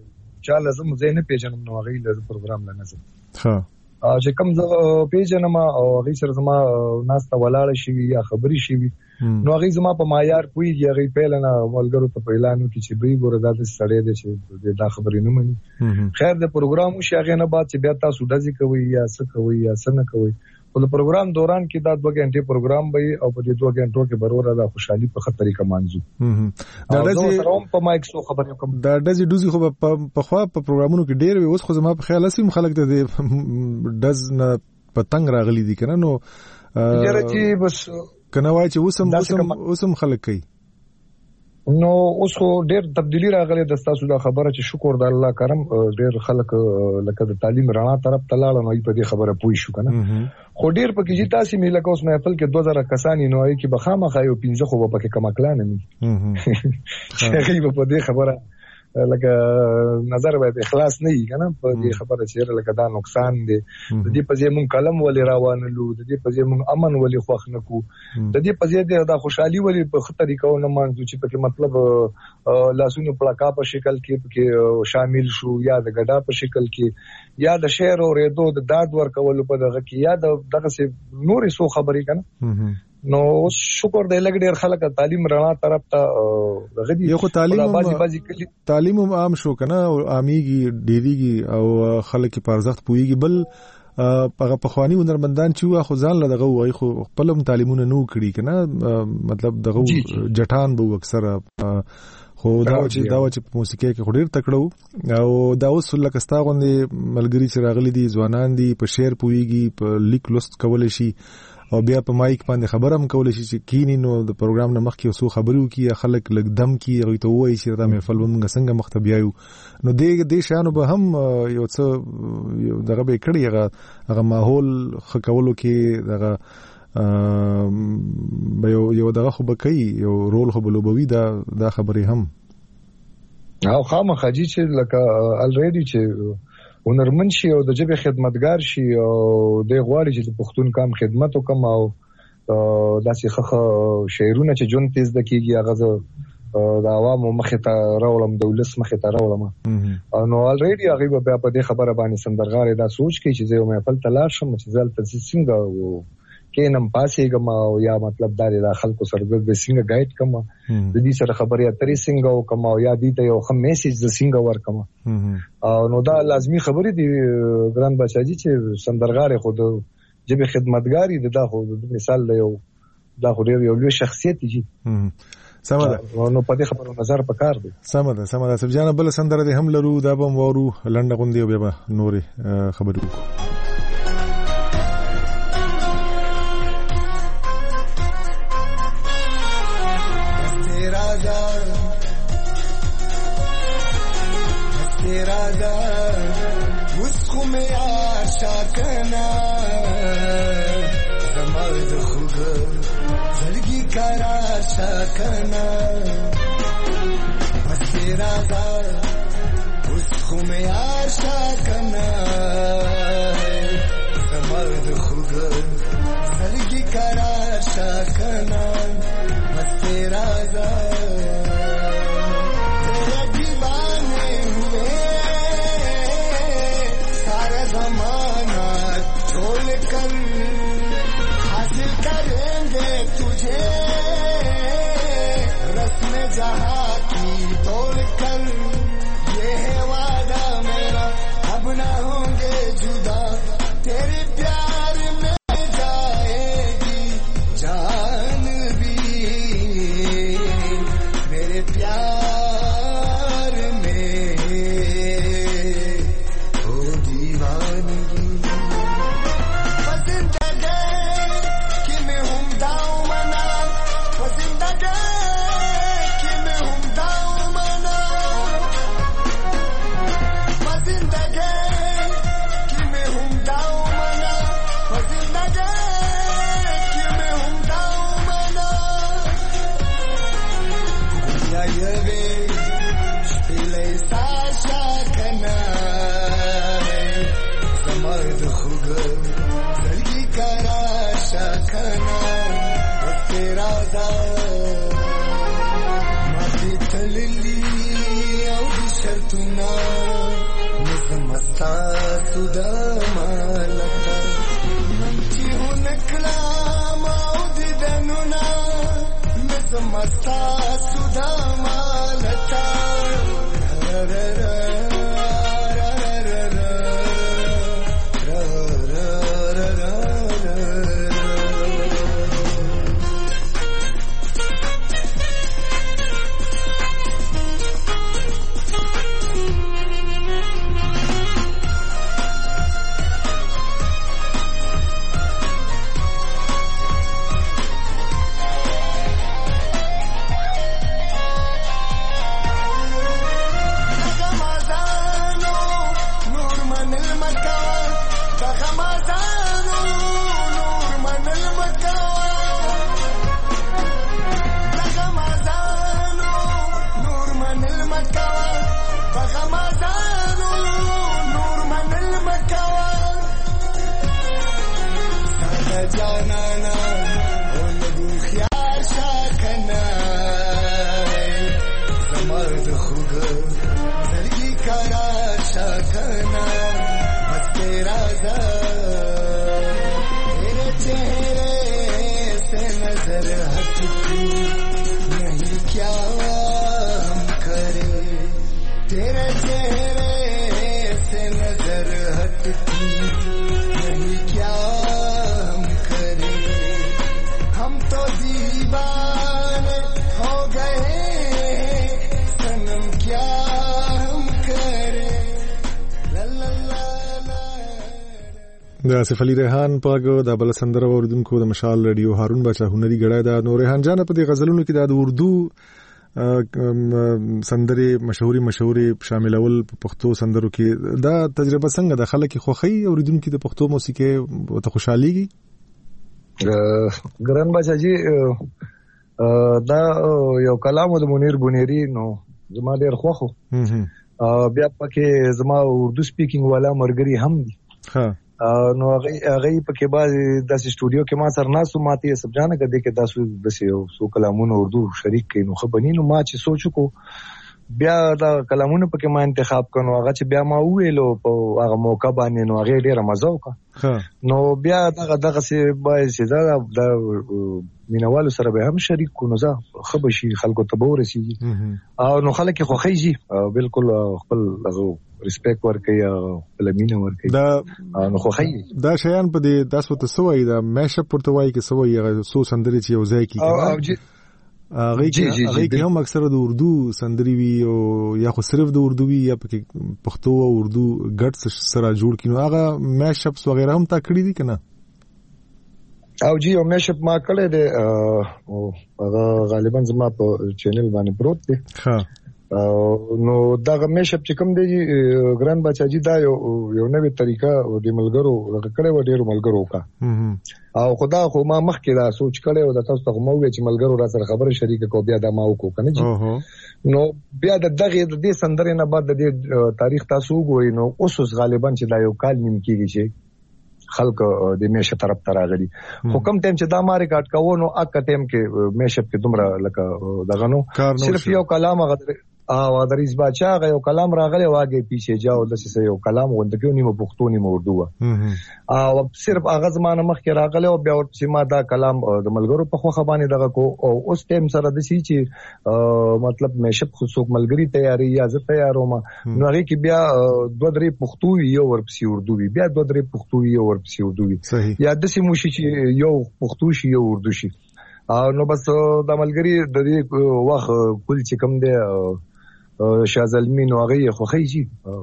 چا لازم زه نه پیژنم نو هغه له پروګرام لا نظم ها چې کوم زه پیژنم او هغه سره زما ناس ته ولاړ شي یا خبري شي نو هغه زما په معیار کوي هغه پیل نه ملګرو ته اعلان وکړي چې به ګوره دا سړی دی چې دا خبرې نه مني خیر د پروګرام شي هغه نه بعد چې بیا تاسو دځي کوي یا څه کوي یا څه نه کوي په پروګرام دوران کې دا 2 غنټې پروګرام به او په دې 2 غنټو کې برور دا خوشحالي په خطر طریقه مانځو دا د سره په مایک سو خبرې کوم دا د دوزي خو په خوا په پروګرامونو کې ډېر وي اوس خو زما په خیال اسیم خلک د دز نه پتنګ راغلي دي کنه نو یاره چې بس کنه وای چې اوسم خلک کوي نو اوس خو ډېر تبدیلی راغلی د تاسو دا خبره چې شکر د الله کرم ډېر خلک لکه د تعلیم رڼا طرف ته لاړ نو په دې خبره پوي شو کنه خو ډېر پکې چې تاسو مې لکه اوس محفل کې 2000 کسانی نو ای کې بخامه خایو 15 خو پکې کم کلان نه هغه په دې خبره لکه نظر باید اخلاص نه وي کنه په دې خبره چې لکه دا نقصان دی د دې په ځای مون کلم ولې روانلو د دې په ځای مون امن ولې خوښ نکو د دې په ځای دا خوشحالي ولې په خطر طریقو نه مانځو چې پکې مطلب لاسونو پلاکا په شکل کې شامل شو یا د غډا په شکل کې یا د شعر او ریدو د داد ورکول په دغه کې یا دغه څه نورې سو خبرې کنه نو شکر دې لګ ډېر خلک تعلیم رڼا طرف ته غدي یو خو تعلیم عام شو کنه او عاميږي ډېریږي او خلک په ارزښت پويږي بل هغه پخوانی هنرمندان چې خو ځان له دغه وای خو خپل تعلیمونه نو کړی کنه مطلب دغه جټان به اکثر خو دا چې په موسیقي کې خوري تکړو او دا اوس لکه ستا غوندي ملګری چې راغلي دي ځوانان دي په شعر پويږي په لیک لوست کول شي او بیا په مایک باندې خبره هم کول شي چې کینی نو د پروګرام نه مخکې وسو خبرو کی خلک لګ دم کی غوي ته وایي چې دا محفل ومنګ څنګه مخته بیاو نو دې شانو به هم یو څه دغه به کړی هغه ماحول خکولو کې دغه یو دغه خو بکې یو رول خو بلوبوي دا خبرې هم او خامخا چې لکه الریډي چې هنرمند شي او د جبه خدمتګار شي او د غواړي چې د پښتون کام خدمت وکم او داسې خخه شعرونه چې جون تیز دکېږي هغه د عوامو مخه ته راولم د ولس مخه ته راولم نو الریډي هغه بیا په دې خبره باندې سندرغاړي دا سوچ کوي چې زه محفل تلاش شم چې ځل تاسو څنګه کینم پاسې ګم او یا مطلب دا خلکو سره د څنګه گایډ کوم د دې سره خبرې اترې څنګه وکم او یا دې ته یو خم میسج د څنګه ورکم او نو دا لازمی خبرې دي ګران بچاجي چې سندرغاړي خود جبه خدمتګاری دا خو مثال دی دا خو یو لوی شخصیت دی سمه نو په دې خبرو نظر پکار دی سمه سب جان بل سندره دې هم لرو دا به وورو لنډه غوندي او بیا نورې خبرې وکړو شاکنا زمرد خوگ زلگی کرا شاکنا بس تیرا دار اس خم یار شاکنا زمرد خوگ زلگی کرا شاکنا بس تیرا دار شرطنا سودا مالتا منچی هنکلا ماود دنونا نزمستا سودا مالتا د آصف علي ریحان پاګو د بل سندره اوردونکو د مشال رادیو هارون بچا هنري غړای د نور ریحان جان په دې غزلونو کې د اردو سندره مشهوري شاملول په پښتو سندرو کې دا تجربه څنګه د خلک خوخي اوریدونکو د پښتو موسیقي ته خوشاليږي ګران بچا جی دا یو کلام د منیر بنيري نو زما ډیر خوخو بیا پکې زما اردو سپیکینګ والا مرګري هم دي ها نو هغه پکې باز د سټوډیو کې ما سره ناسو ماته سب جانه کده کې تاسو د سو کلامونو اردو شریک کینو خبرینو ما چې سوچو کو بیا دا کلامونو پکې ما انتخاب کړو هغه چې بیا ما ویلو په هغه موقع باندې نو هغه ډیره مزه وکړه نو بیا دغه څه باید چې دا مینوالو سره به هم شریک کو نو زه خبر شي خلکو ته به ورسیږي او نو خلک خوخیږي بالکل خپل ریسپیکټ ورکړي خپل مینه ورکړي دا نو خوخیږي دا شیان په دې تاسو ته سوې دا مېشه پورتوای کې سوې سو سندري چې یو ځای کې هغه کې هم اکثره د اردو سندري وي او یا خو صرف د اردو وي یا پښتو او اردو ګډ سره جوړ کینو هغه مېشپس وغیرہ هم تا کړی دي کنه او جی او مېشپ ما کړی دی هغه غالبا زما په چینل باندې پروت دی نو دا مېشپ چې کوم دی ګران بچا جی دا یو نوې طریقه د ملګرو کړه و ډیرو ملګرو کا او خدا خو ما مخکې دا سوچ کړی او د تاسو ته مو وی چې ملګرو را سره خبره شریک کو بیا دا ما وکړو کنه جی نو بیا د دغه د دې سندرې نه بعد د تاریخ تاسو وګورئ نو اوس غالبا چې دا یو کال نیم کېږي چې خلک د میشه طرف ته راغلي خو کم ټیم چې دا ما ریکارډ کاوه نو اکه ټیم کې میشه په دومره لکه دغه نو صرف یو کلام غوړ او دریز بچا یو کلام راغلی واګه پیچھے جاو د څه یو کلام وندګو نیمه پښتو نیمه اردو او صرف هغه زمانه مخکې راغلی او بیا ورته ما دا کلام د ملګرو په خو خبانه دغه کو او اوس ټیم سره د سي چې مطلب مېشپ خو څوک ملګری تیاری یا زه تیاروم نو هغه کې بیا دوه درې پښتو یو ورپسې اردو بیا دوه درې پښتو یو ورپسې اردو یا د سي موشي چې یو پښتو شي یو اردو شي نو بس د ملګری د دې وخت کول چې کم دی شازلمی نو هغه خوخیږي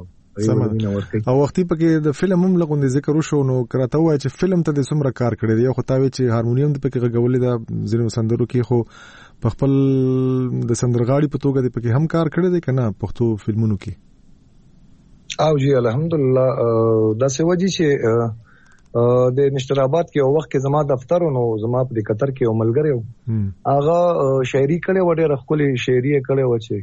او وختي پکې د فلم هم لغوند ذکر وشو نو کراته وای چې فلم ته د څومره کار کړی دی خو تاوی چې هارمونیم د پکې غولې د ځینو سندرو کې خو په خپل د سندرغاړي په توګه د پکې هم کار کړی دی کنه پښتو فلمونو کې او جی الحمدلله دا سوجي چې د نشتر آباد کې یو وخت کې زما دفتر نو زما په قطر کې یو ملګری هغه شاعري کړي وړه رخلي شاعري کړي و چې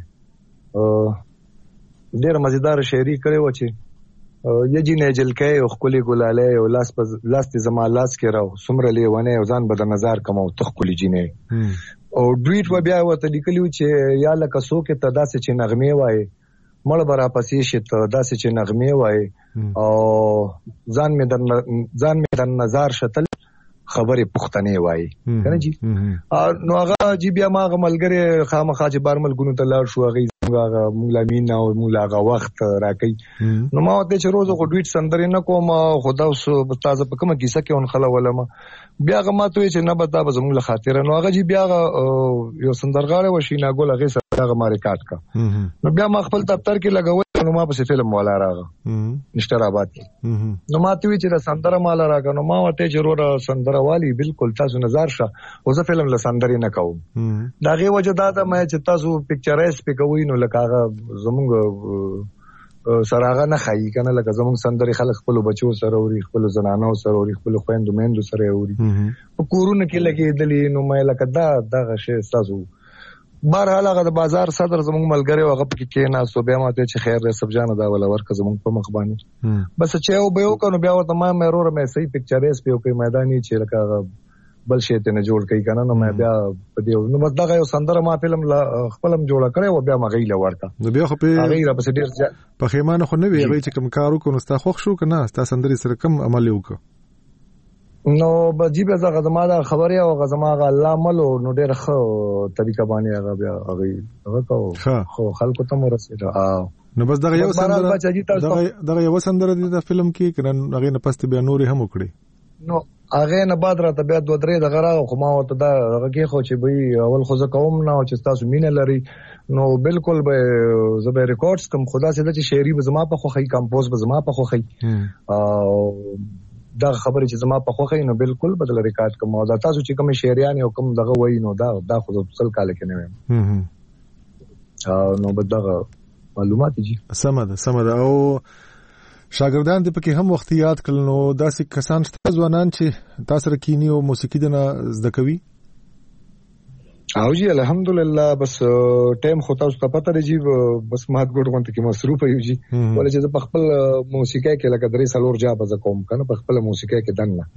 ډېر مزیدار شاعري کړي و چې یجی نه جلکې او خولي ګلاله او لاس زما لاس کې راو سمره لیونه او ځان بد نظر کوم تخولي جینې او ډویټ و بیا وته لیکلو چې یا لکه سو کې تدا چې نغمه وای مړ برا پسې شت داسې چې نغمه وای او ځان می در نظر شتل خبرې پښتنې وای کنه جی نو هغه جی بیا ما ملګری خامخا چې بارمل ګونو ته لاړ شو هغه مولامین او مولاغه وخت راکې نو ما ته چې روز خو ډویټ سندرې نه کوم خدا اوس تازه په کومه کیسه کې اون خلا ولما بیا هغه ما ته چې نه بدا به زموږ خاطر نو هغه جی بیا یو سندرغاړی وشي ناګول هغه سره ما ریکارډ کا نو بیا ما خپل دفتر کې لګول نو ما په فلم والا راغه نشتر آباد کې نو ما ته وی چې سندره مال راغه نو ما ته ضرور سندره والی بالکل تاسو نظر شه او زه فلم لسندري نه کوم دا غي وجه دا ته مې چې تاسو پکچرایز پکوي نو لکه هغه زموږ سراغه نه خایي کنه لکه زموږ سندري خلک خپل بچو سره اوري خپل زنانو سره اوري خپل خويندو مېندو سره اوري په کورونه کې لګېدلې نو مې لکه دا شی تاسو بهرحال هغه د بازار صدر زموږ ملګری هغه پکې کې نه سو بیا ماته چې خیر رسب جان دا ولا ورکه زموږ په مخ باندې بس چې او به وکړو بیا ورته ما مې رور مې صحیح پکچرز په کوي میداني چې لکه بل شي ته نه جوړ کړي کنه نو مې بیا په دې نو مدغه یو سندره ما فلم خپلم جوړ کړی او بیا ما غیله ورکه نو بیا خو په غیره بس ډیر په خیمانه خو نه وی غي چې کوم کارو کو نو ستا خوښ شو کنه ستا سندري سره کوم عمل وکړه نو بجیب زغه زما دا خبره او غزما غ الله ملو نو ډېر خو طریقه باندې هغه بیا هغه خو خلکو ته ورسېده نو بس دغه یو سندره د فلم کې کنه هغه نه پست بیا نور هم وکړي نو هغه نه بعد راته بیا 2-3 دغه راغ خو ما ورته دا هغه کې خو چې به اول خو زه کوم نه چې تاسو مینه لري نو بالکل به زبر ریکارډز کوم خدا سي د شعري به زما په خوخي کمپوز به زما په خوخي دا خبره چې زما په خوخه نو بالکل بدل ریکارډ کوم او دا تاسو چې کوم شعریان او کوم دغه وای نو دا خو څل کال کې نه ویم نو بدغه معلومات جی سمه ده او شاګردان دې پکې هم وخت یاد کړل نو داسې کسان شته ځوانان چې تاسو رکینی او موسیقي دنه زده کوي او جی الحمدلله بس ټیم خو تاسو ته پته دی بس مات ګډ غونته کې مصروف یو جی ولې چې په خپل موسیقي کې لکه درې سالور جا بز کوم کنه په خپل موسیقي کې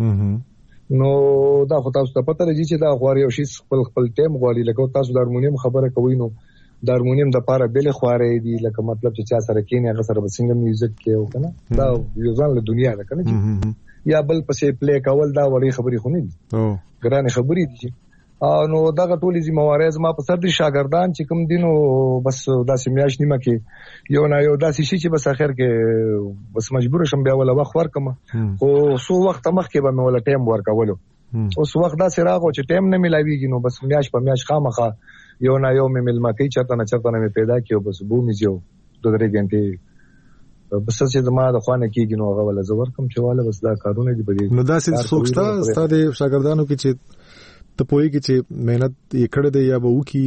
دنه نو دا خو تاسو ته پته دی چې دا غوړی او شي خپل ټیم غوړی لکه تاسو د هارمونیم خبره کوي نو د هارمونیم د پاره بل خوارې دي لکه مطلب چې چا سره کینې هغه سره بسنګ میوزیک کې او کنه دا یو ځان له دنیا ده کنه یا بل پسې پلی کول دا وړي خبري خو نه دي ګرانه خبري دي نو دغه ټولې ذمہواري زما په سر دي شاګردان چې کوم دینو بس داسې میاش نیمه کې یو نه یو داسې شي چې بس اخر کې بس مجبور شم بیا ولا وخت ورکم خو سو وخت مخکې به مې ولا ټیم ورکولو اوس وخت دا سراغو چې ټیم نه ملاويږي نو بس میاش په میاش خامخه یو نه یو مې ملمکې چرته نه پیدا کیو بس بو مې جو 2-3 غنټې بس چې زما د خوانه کېږي نو هغه ولا زور کم چواله بس دا کارونه دي بده نو داسې سوچتا ستاسو شاګردانو کې چې ته پوي کې چې مهنت یې کړې ده یا به وکي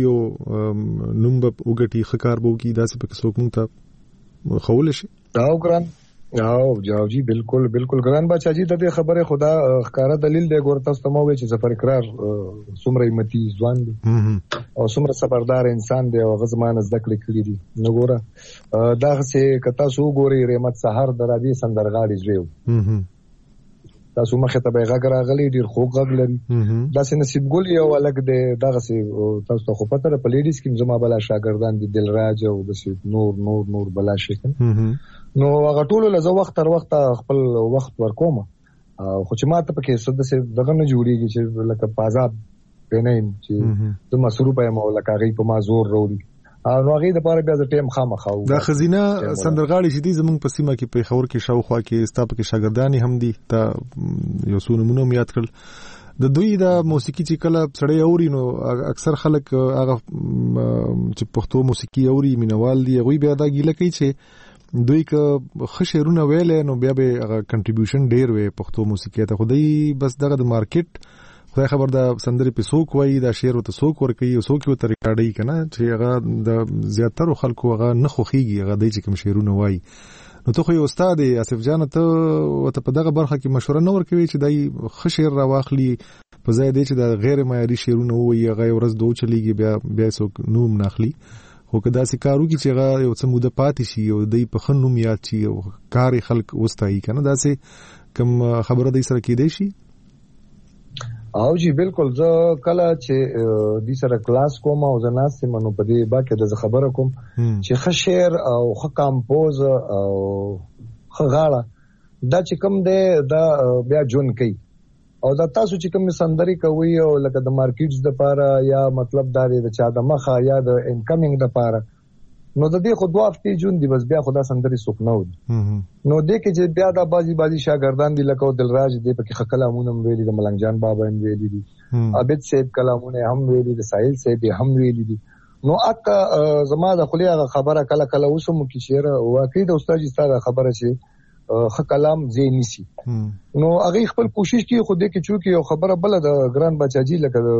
او نوم به وګټي خکار به وکي داسې په څوک مونږ ته خول شي او ګران او جاوجي بالکل ګران بچا جی د خبره خدا ښکارا دلیل دی ګور تاسو ته مو وی چې سفر اقرار سمره همتی ځوان دي او سمره صبردار انسان دی او غزمان زده کړی دي نو ګوره دا څه کتا سو ګوري رحمت سحر درادي سندرغاړي زویو تاسو مخه ته غږ راغلی ډیر خوږ غږ لري دا سه نصیب ګل یو الګ دی دغه سه تاسو ته خو پته په لیډیز کې زما بلا شاګردان دي دلراج او د نور بلا شیکن نو هغه ټول له وخت تر وخت خپل وخت ورکوم خو چې ما ته پکې صد سه دغه نه جوړیږي چې لکه پازاب پینایم چې د مصروف یم او لکه غي په ما زور وروړي نو هغه د پاره بیا د ټیم خامخاو دا خزینه سندرغاړي چې دي زمونږ په سیمه کې په خور کې شاوخوا کې ستاپ کې شاګردانی هم دي ته یو څو نمونه یاد کړل د دوی د موسیقي چې کله سړی اوري نو اکثر خلک هغه چې پښتو موسیقي اوري مینوال دي هغه بیا دا ګیله کوي چې دوی که خشرونه ویلې نو بیا به هغه کنټریبیوشن ډیر وي پښتو موسیقي ته خدای بس دغه د مارکیټ خدای خبر دا سندري په سوق وای دا شعر ته سوق ور کوي او سوق یو طریقه دی کنه چې هغه د زیاتره خلکو هغه نه خوخيږي هغه د چې کوم شعرونه وای نو ته خو یو استاد اسف جان ته په دغه برخه کې مشوره نه ورکوي چې دای خشیر را واخلي په ځای دی چې د غیر معیاري شعرونه وای هغه ورځ دوه چلیږي بیا څوک نوم ناخلي خو کدا سې کارو کې چې هغه یو څه موده پاتې شي او دای په خنوم یاد شي او کار خلک وستایي کنه دا سه کوم خبره دای سره کې دی شي او جی بالکل زه کله چې د سره کلاس کوم او زه ناس منو په دې باکه د خبره کوم چې ښه شعر او ښه کمپوز او ښه غاړه دا چې کوم دی دا بیا جون کوي او دا تاسو چې کوم سندري کوي او لکه د مارکیټس د لپاره یا مطلب دا د چا د مخه یا د انکمینګ د لپاره نو د دې خو 2 هفتې جون دی بس بیا خدا سندري سوک نه ودی نو دې کې چې بیا دا بازي شاګردان دي لکه دلراج دی په کې کلامونه ویلي د ملنګ جان بابا هم ویلي دي عابد صاحب کلامونه هم ویلي دي ساحل صاحب هم ویلي دي نو اک زما د خلیه خبره کله وسم کې شعر واقعي د استاد ستاره خبره چې خ کلام زینی سي نو هغه خپل کوشش کوي خو دې کې چونکی یو خبره بل د ګران بچاجي لکه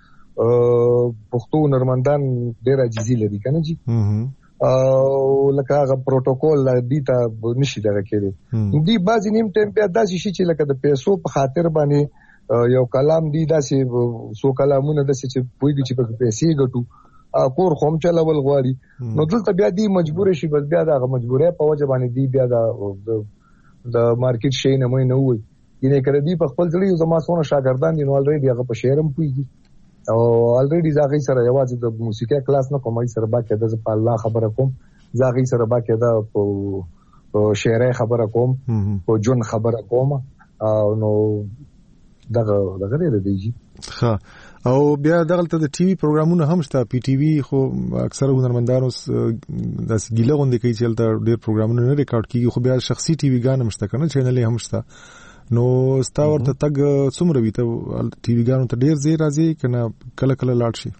پښتو نرمندان ډیر عاجزي لري کنه جی او لکه هغه پروتوکول دی ته نشي دغه کېږي دی بعضی نیم ټیم بیا داسې شي چې لکه د پیسو په خاطر باندې یو کلام دی داسې سو کلامونه داسې چې پویږي چې په پیسې ګټو کور خوم چلول غواړي نو دلته بیا دی مجبور شي بس بیا دا مجبورې په وجه باندې دی بیا د مارکیټ شي نه مې نه وي ینه کړه دی په خپل ځړي زما سونه شاګردان دي نو الریډي هغه په شعرم پویږي او الریډي زاغي سره یوازې د موسیقي کلاس نه کومای سره باکه د په الله خبره کوم زاغي سره باکه د په شعر خبره کوم په جون خبره کوم او نو دغه لري دیږي ها او بیا دغلته د ټي وي پروګرامونه هم شته پی ټي وي خو اکثر هنرمندانو د ګیله غونډې کوي چې تل ډېر پروګرامونه نه ریکارډ کیږي خو بیا شخصي ټي وي ګان هم شته کنه چینل هم شته نو ستا ورته تګ څومره وي ته ټي وي ګانو ته ډېر زی راځي کنه کله لاړ شي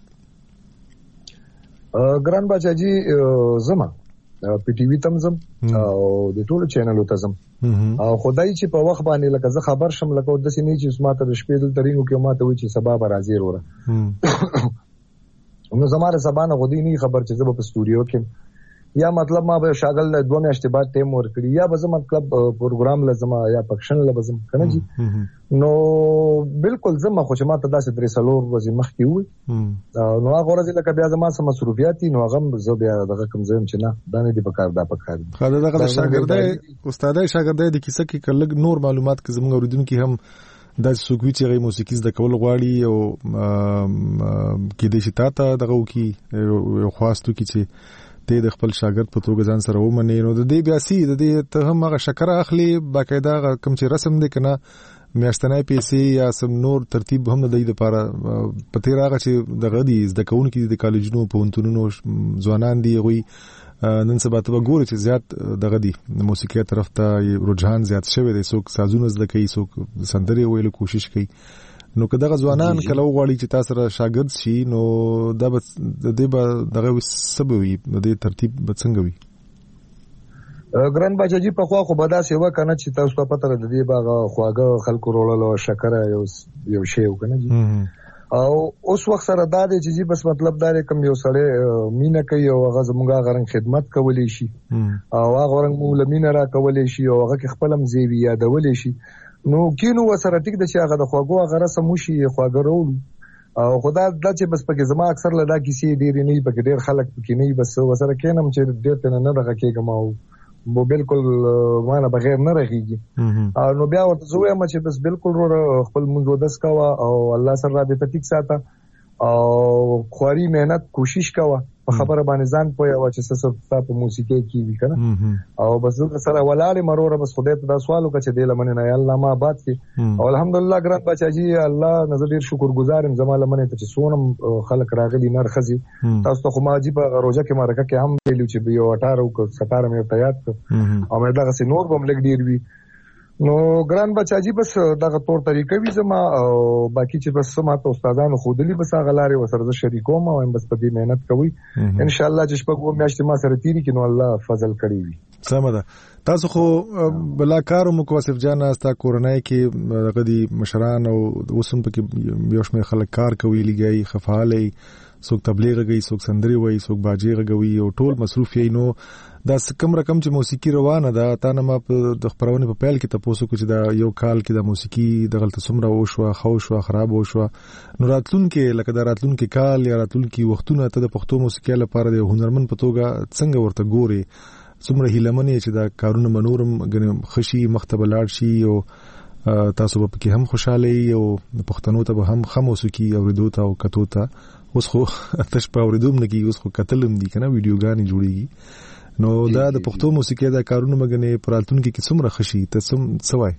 ګران بچاجي زما پی ټي وي تم زم او د ټولو چینلو ته زم او خدای چې په وخت باندې لکه زه خبر شم لکه د سینې چې ماته د شپې دل ترینو کې ماته وی چې سبا به راځي وروره نو زماره سبا نه غوډی نه خبر چې زه په استودیو کې یا مطلب ما به شاګل 2 میاشتې بعد ټیم ورکړي یا به زه مطلب پروګرام لازم یا پکشن لازم کنه جی نو بالکل زما خو چې ما ته داسې درې سلور ورځې مخکې وي نو هغه ورځ لکه بیا زما سم مصروفیات نو هغه زه بیا دغه کوم زم چې نه دا نه دی پکار خاله دغه شاګردای استادای شاګردای د کیسه کې کله نور معلومات کې زموږ اوریدونکو هم د سوګوي چې غي موسیقي زده کول غواړي او کې د شتاته دغه وکي یو خواستو کې چې ته د خپل شاګرد په توګه ځان سره ومنې نو د دې بیا سي د دې ته هم هغه شکر اخلي باقاعده کوم چې رسم دی کنه میاشتنۍ پیسې یا سم نور ترتیب هم د دې لپاره پته راغی چې دغه دې د کون کې د کالجونو په ونتونو ځوانان دی غوي نن سبا ته وګوري چې زیات دغه دی موسیقي طرف ته رجحان زیات شوی دی څوک سازونه زده کوي څوک سندري ویلو کوشش کوي نو که دغه ځوانان کله وغواړي چې تاسو سره شاګرد شي نو دا به د دې به دغه سبوي د دې ترتیب به څنګه وي ګران بچی په خو به دا سیوا کنه چې تاسو په پته د دې باغ خواګه خلکو رولو شکر یو شی وکنه او اوس وخت سره دا دی چې بس مطلب دا کوم یو سړی مینه کوي او هغه زموږه غرن خدمت کولی شي او هغه غرن مولمینه را کولی شي او هغه خپلم زیوی یادولی شي نو کینو وسره ټیک د چې هغه د خواګو هغه سموشي خواګه ورو او خدا د چې بس پکې زما اکثر لدا کیسې ډېر نه پکې ډېر خلک پکې نه بس وسره کینم چې ډېر ته نه دغه کېګم او مو بالکل مانه بغیر نه راغیږي نو بیا ورته زه وایم چې بس بالکل خپل مونږ ودس کاوه او الله سره رابطه ټیک ساته او خوري مهنت کوشش کاوه په خبره باندې ځان پوهه او چې څه په موسیقي کې وی کنه او بس سره ولاله مروره بس خدای ته دا سوال وکړه چې دله مننه یا الله ما آباد کړي او الحمدلله ګران بچاجي الله نظر ډیر شکر گزارم زماله منه ته چې سونم خلک راغلي نرخزي تاسو ته خو ما جی په روزه کې مرکه کې هم ویلو چې به 18 او 17 مې تیار کړ او مې دا غسي نور بم لګ ډیر وی نو ګران بچاجي بس دغه تور طریقې وی زما او باقي چې بس ما ته استادانو خودلی بس غلاري وسره شریکوم او بس په دې مهنت کوي ان شاء الله چې شپږ میاشتې ما سره تیری کینو الله فضل کړی وي سمه ده تاسو خو بلاکار مکواسف جان استا کورونای کې غدي مشران او وسم پکې یو شمېر خلک کار کوي لګي خفالي څوک تبلیغ کوي څوک سندري وایي څوک باجی غوي او ټول مصروف یې نو دا کم رقم چې موسیقي روانه ده تا نه ما د خبرونه په پیل کې تاسو کو چې دا یو کال کې د موسیقي د غلط سمره او شو خو شو خراب او شو نو راتلون کې لکه دا راتلون کې کال یا راتلون کې وختونه ته د پښتو موسیقي لپاره د هنرمن په توګه څنګه ورته ګوري څومره هیلمنې چې دا کارونه منورم غنم خشي مختبه لاړ شي او تاسو په کې هم خوشاله یو پښتنو ته هم خموسکی اوریدو ته او کتو ته اوس خو تاسو په اوریدوم نه کې اوس خو کتلم دي کنه ویډیوګانې جوړيږي نو دا د پښتو موسیقي دا کارونه مګنه پرالتون کې څومره خشي ته سوای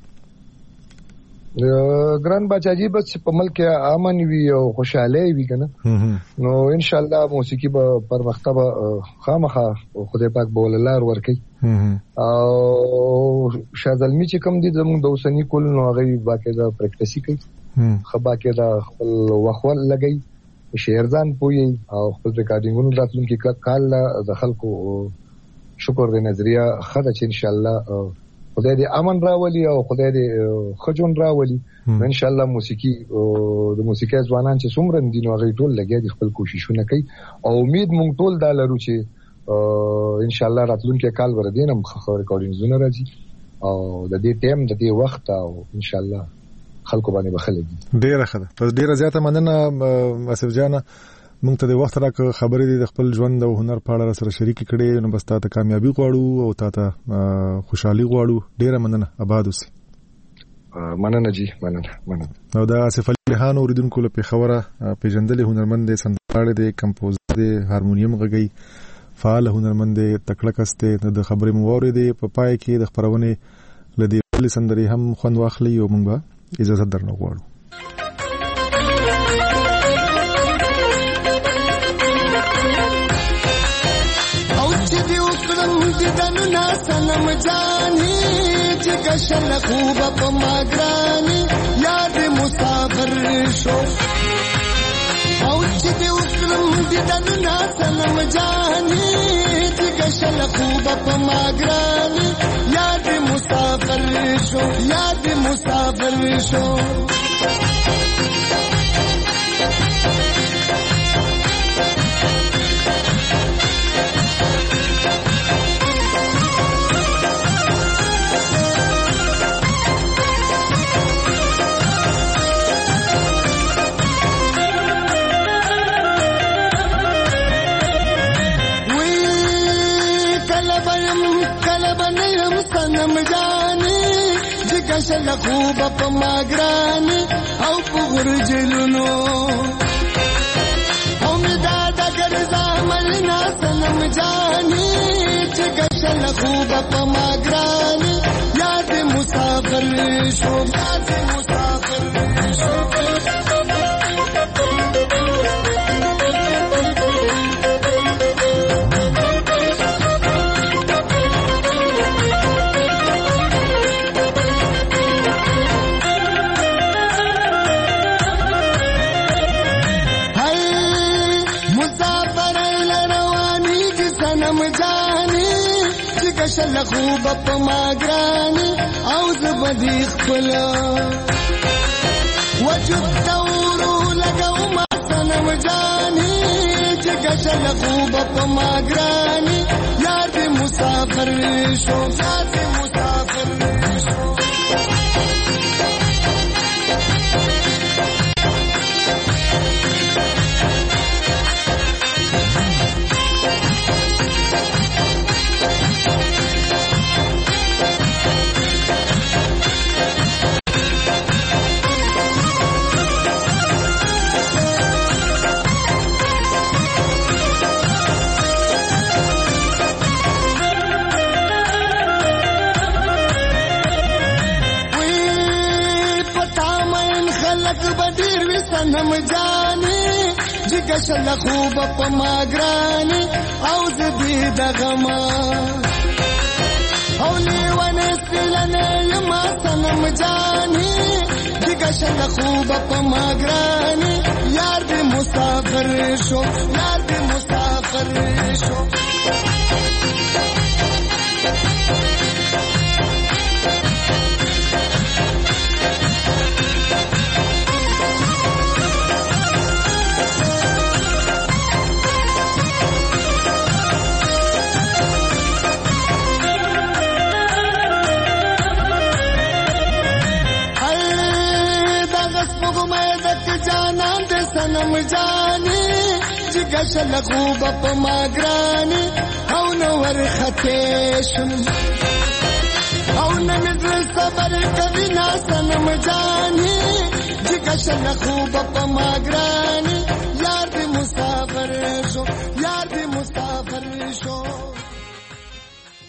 ګران بچاجي بس په ملک امن وي او خوشاله وي کنه نو ان شاء الله موسیقي به پر مختبه خامخه خدای پاک بوللار ورکي او شازلمی چې کوم دي زموږ د اوسنی کول نو هغه باقاعده پریکټیس کوي خبا کې دا خپل وخول لګي شهرزان پوي او خپل ریکارډینګونو راتلونکي کال د خلکو شکر د نظریه خدای چې ان شاء الله خدای دې امن راولي او خدای دې خجون راولي ان شاء الله موسیقي د موسیقي ځوانان چې څومره دي نو هغه ټول لګي دي خپل کوششونه کوي او امید مونږ ټول دا لرو چې ان شاء الله راتلونکي کال ور دینم خو ریکارډینګونه راځي او د دې ټیم د دې وخت او ان شاء الله خلکو باندې بخلګي ډیره ښه ده پس ډیره زیاته مننه اسف جان مونږ ته د وخت راکړه خبرې دي د خپل ژوند او هنر په اړه سره شریک کړي نو بس تاسو کامیابی غواړو او تاسو خوشحالي غواړو ډیره مننه آباد اوسئ مننه جی مننه نو دا اسف علي خان اوریدونکو له پیښوره پیژندل هنرمند دي سندرغاړي دي کمپوزر دي هارمونیم غږی فعال هنرمند دي تکړه کسته د خبرې موري دي په پای کې د خبرونه لدی بل سندري هم خوند واخلي او موږ به اجازه درنه غواړو دننا سنم جانی جگشل خوب په ماګرانی یاد مسافر شو او چې دې وکړم دننا سنم جانی جگشل خوب په ماګرانی یاد مسافر شو سنم جانی جگشل خوب په ماګرانی او په غرجلونو او مدا د ګرځا ملنا سنم جانی جگشل خوب په ماګرانی یاد مسافر شو شل خوب په ماګرانی او زبدی خپل وجود تورو لګو ما سنم جانی چې شل خوب په ماګرانی یاد مسافر شو سنم جانی جگشل خوب په ماګرانی او زدی دغما او لیوان سلنه یما سنم جانی جگشل خوب په ماګرانی یار دې مسافر شو سنم جانی جگشل خوب په ماګرانی او نو ورخته شم او نمدر صبر کوي نا سنم جاني جګشن خوب په ماګراني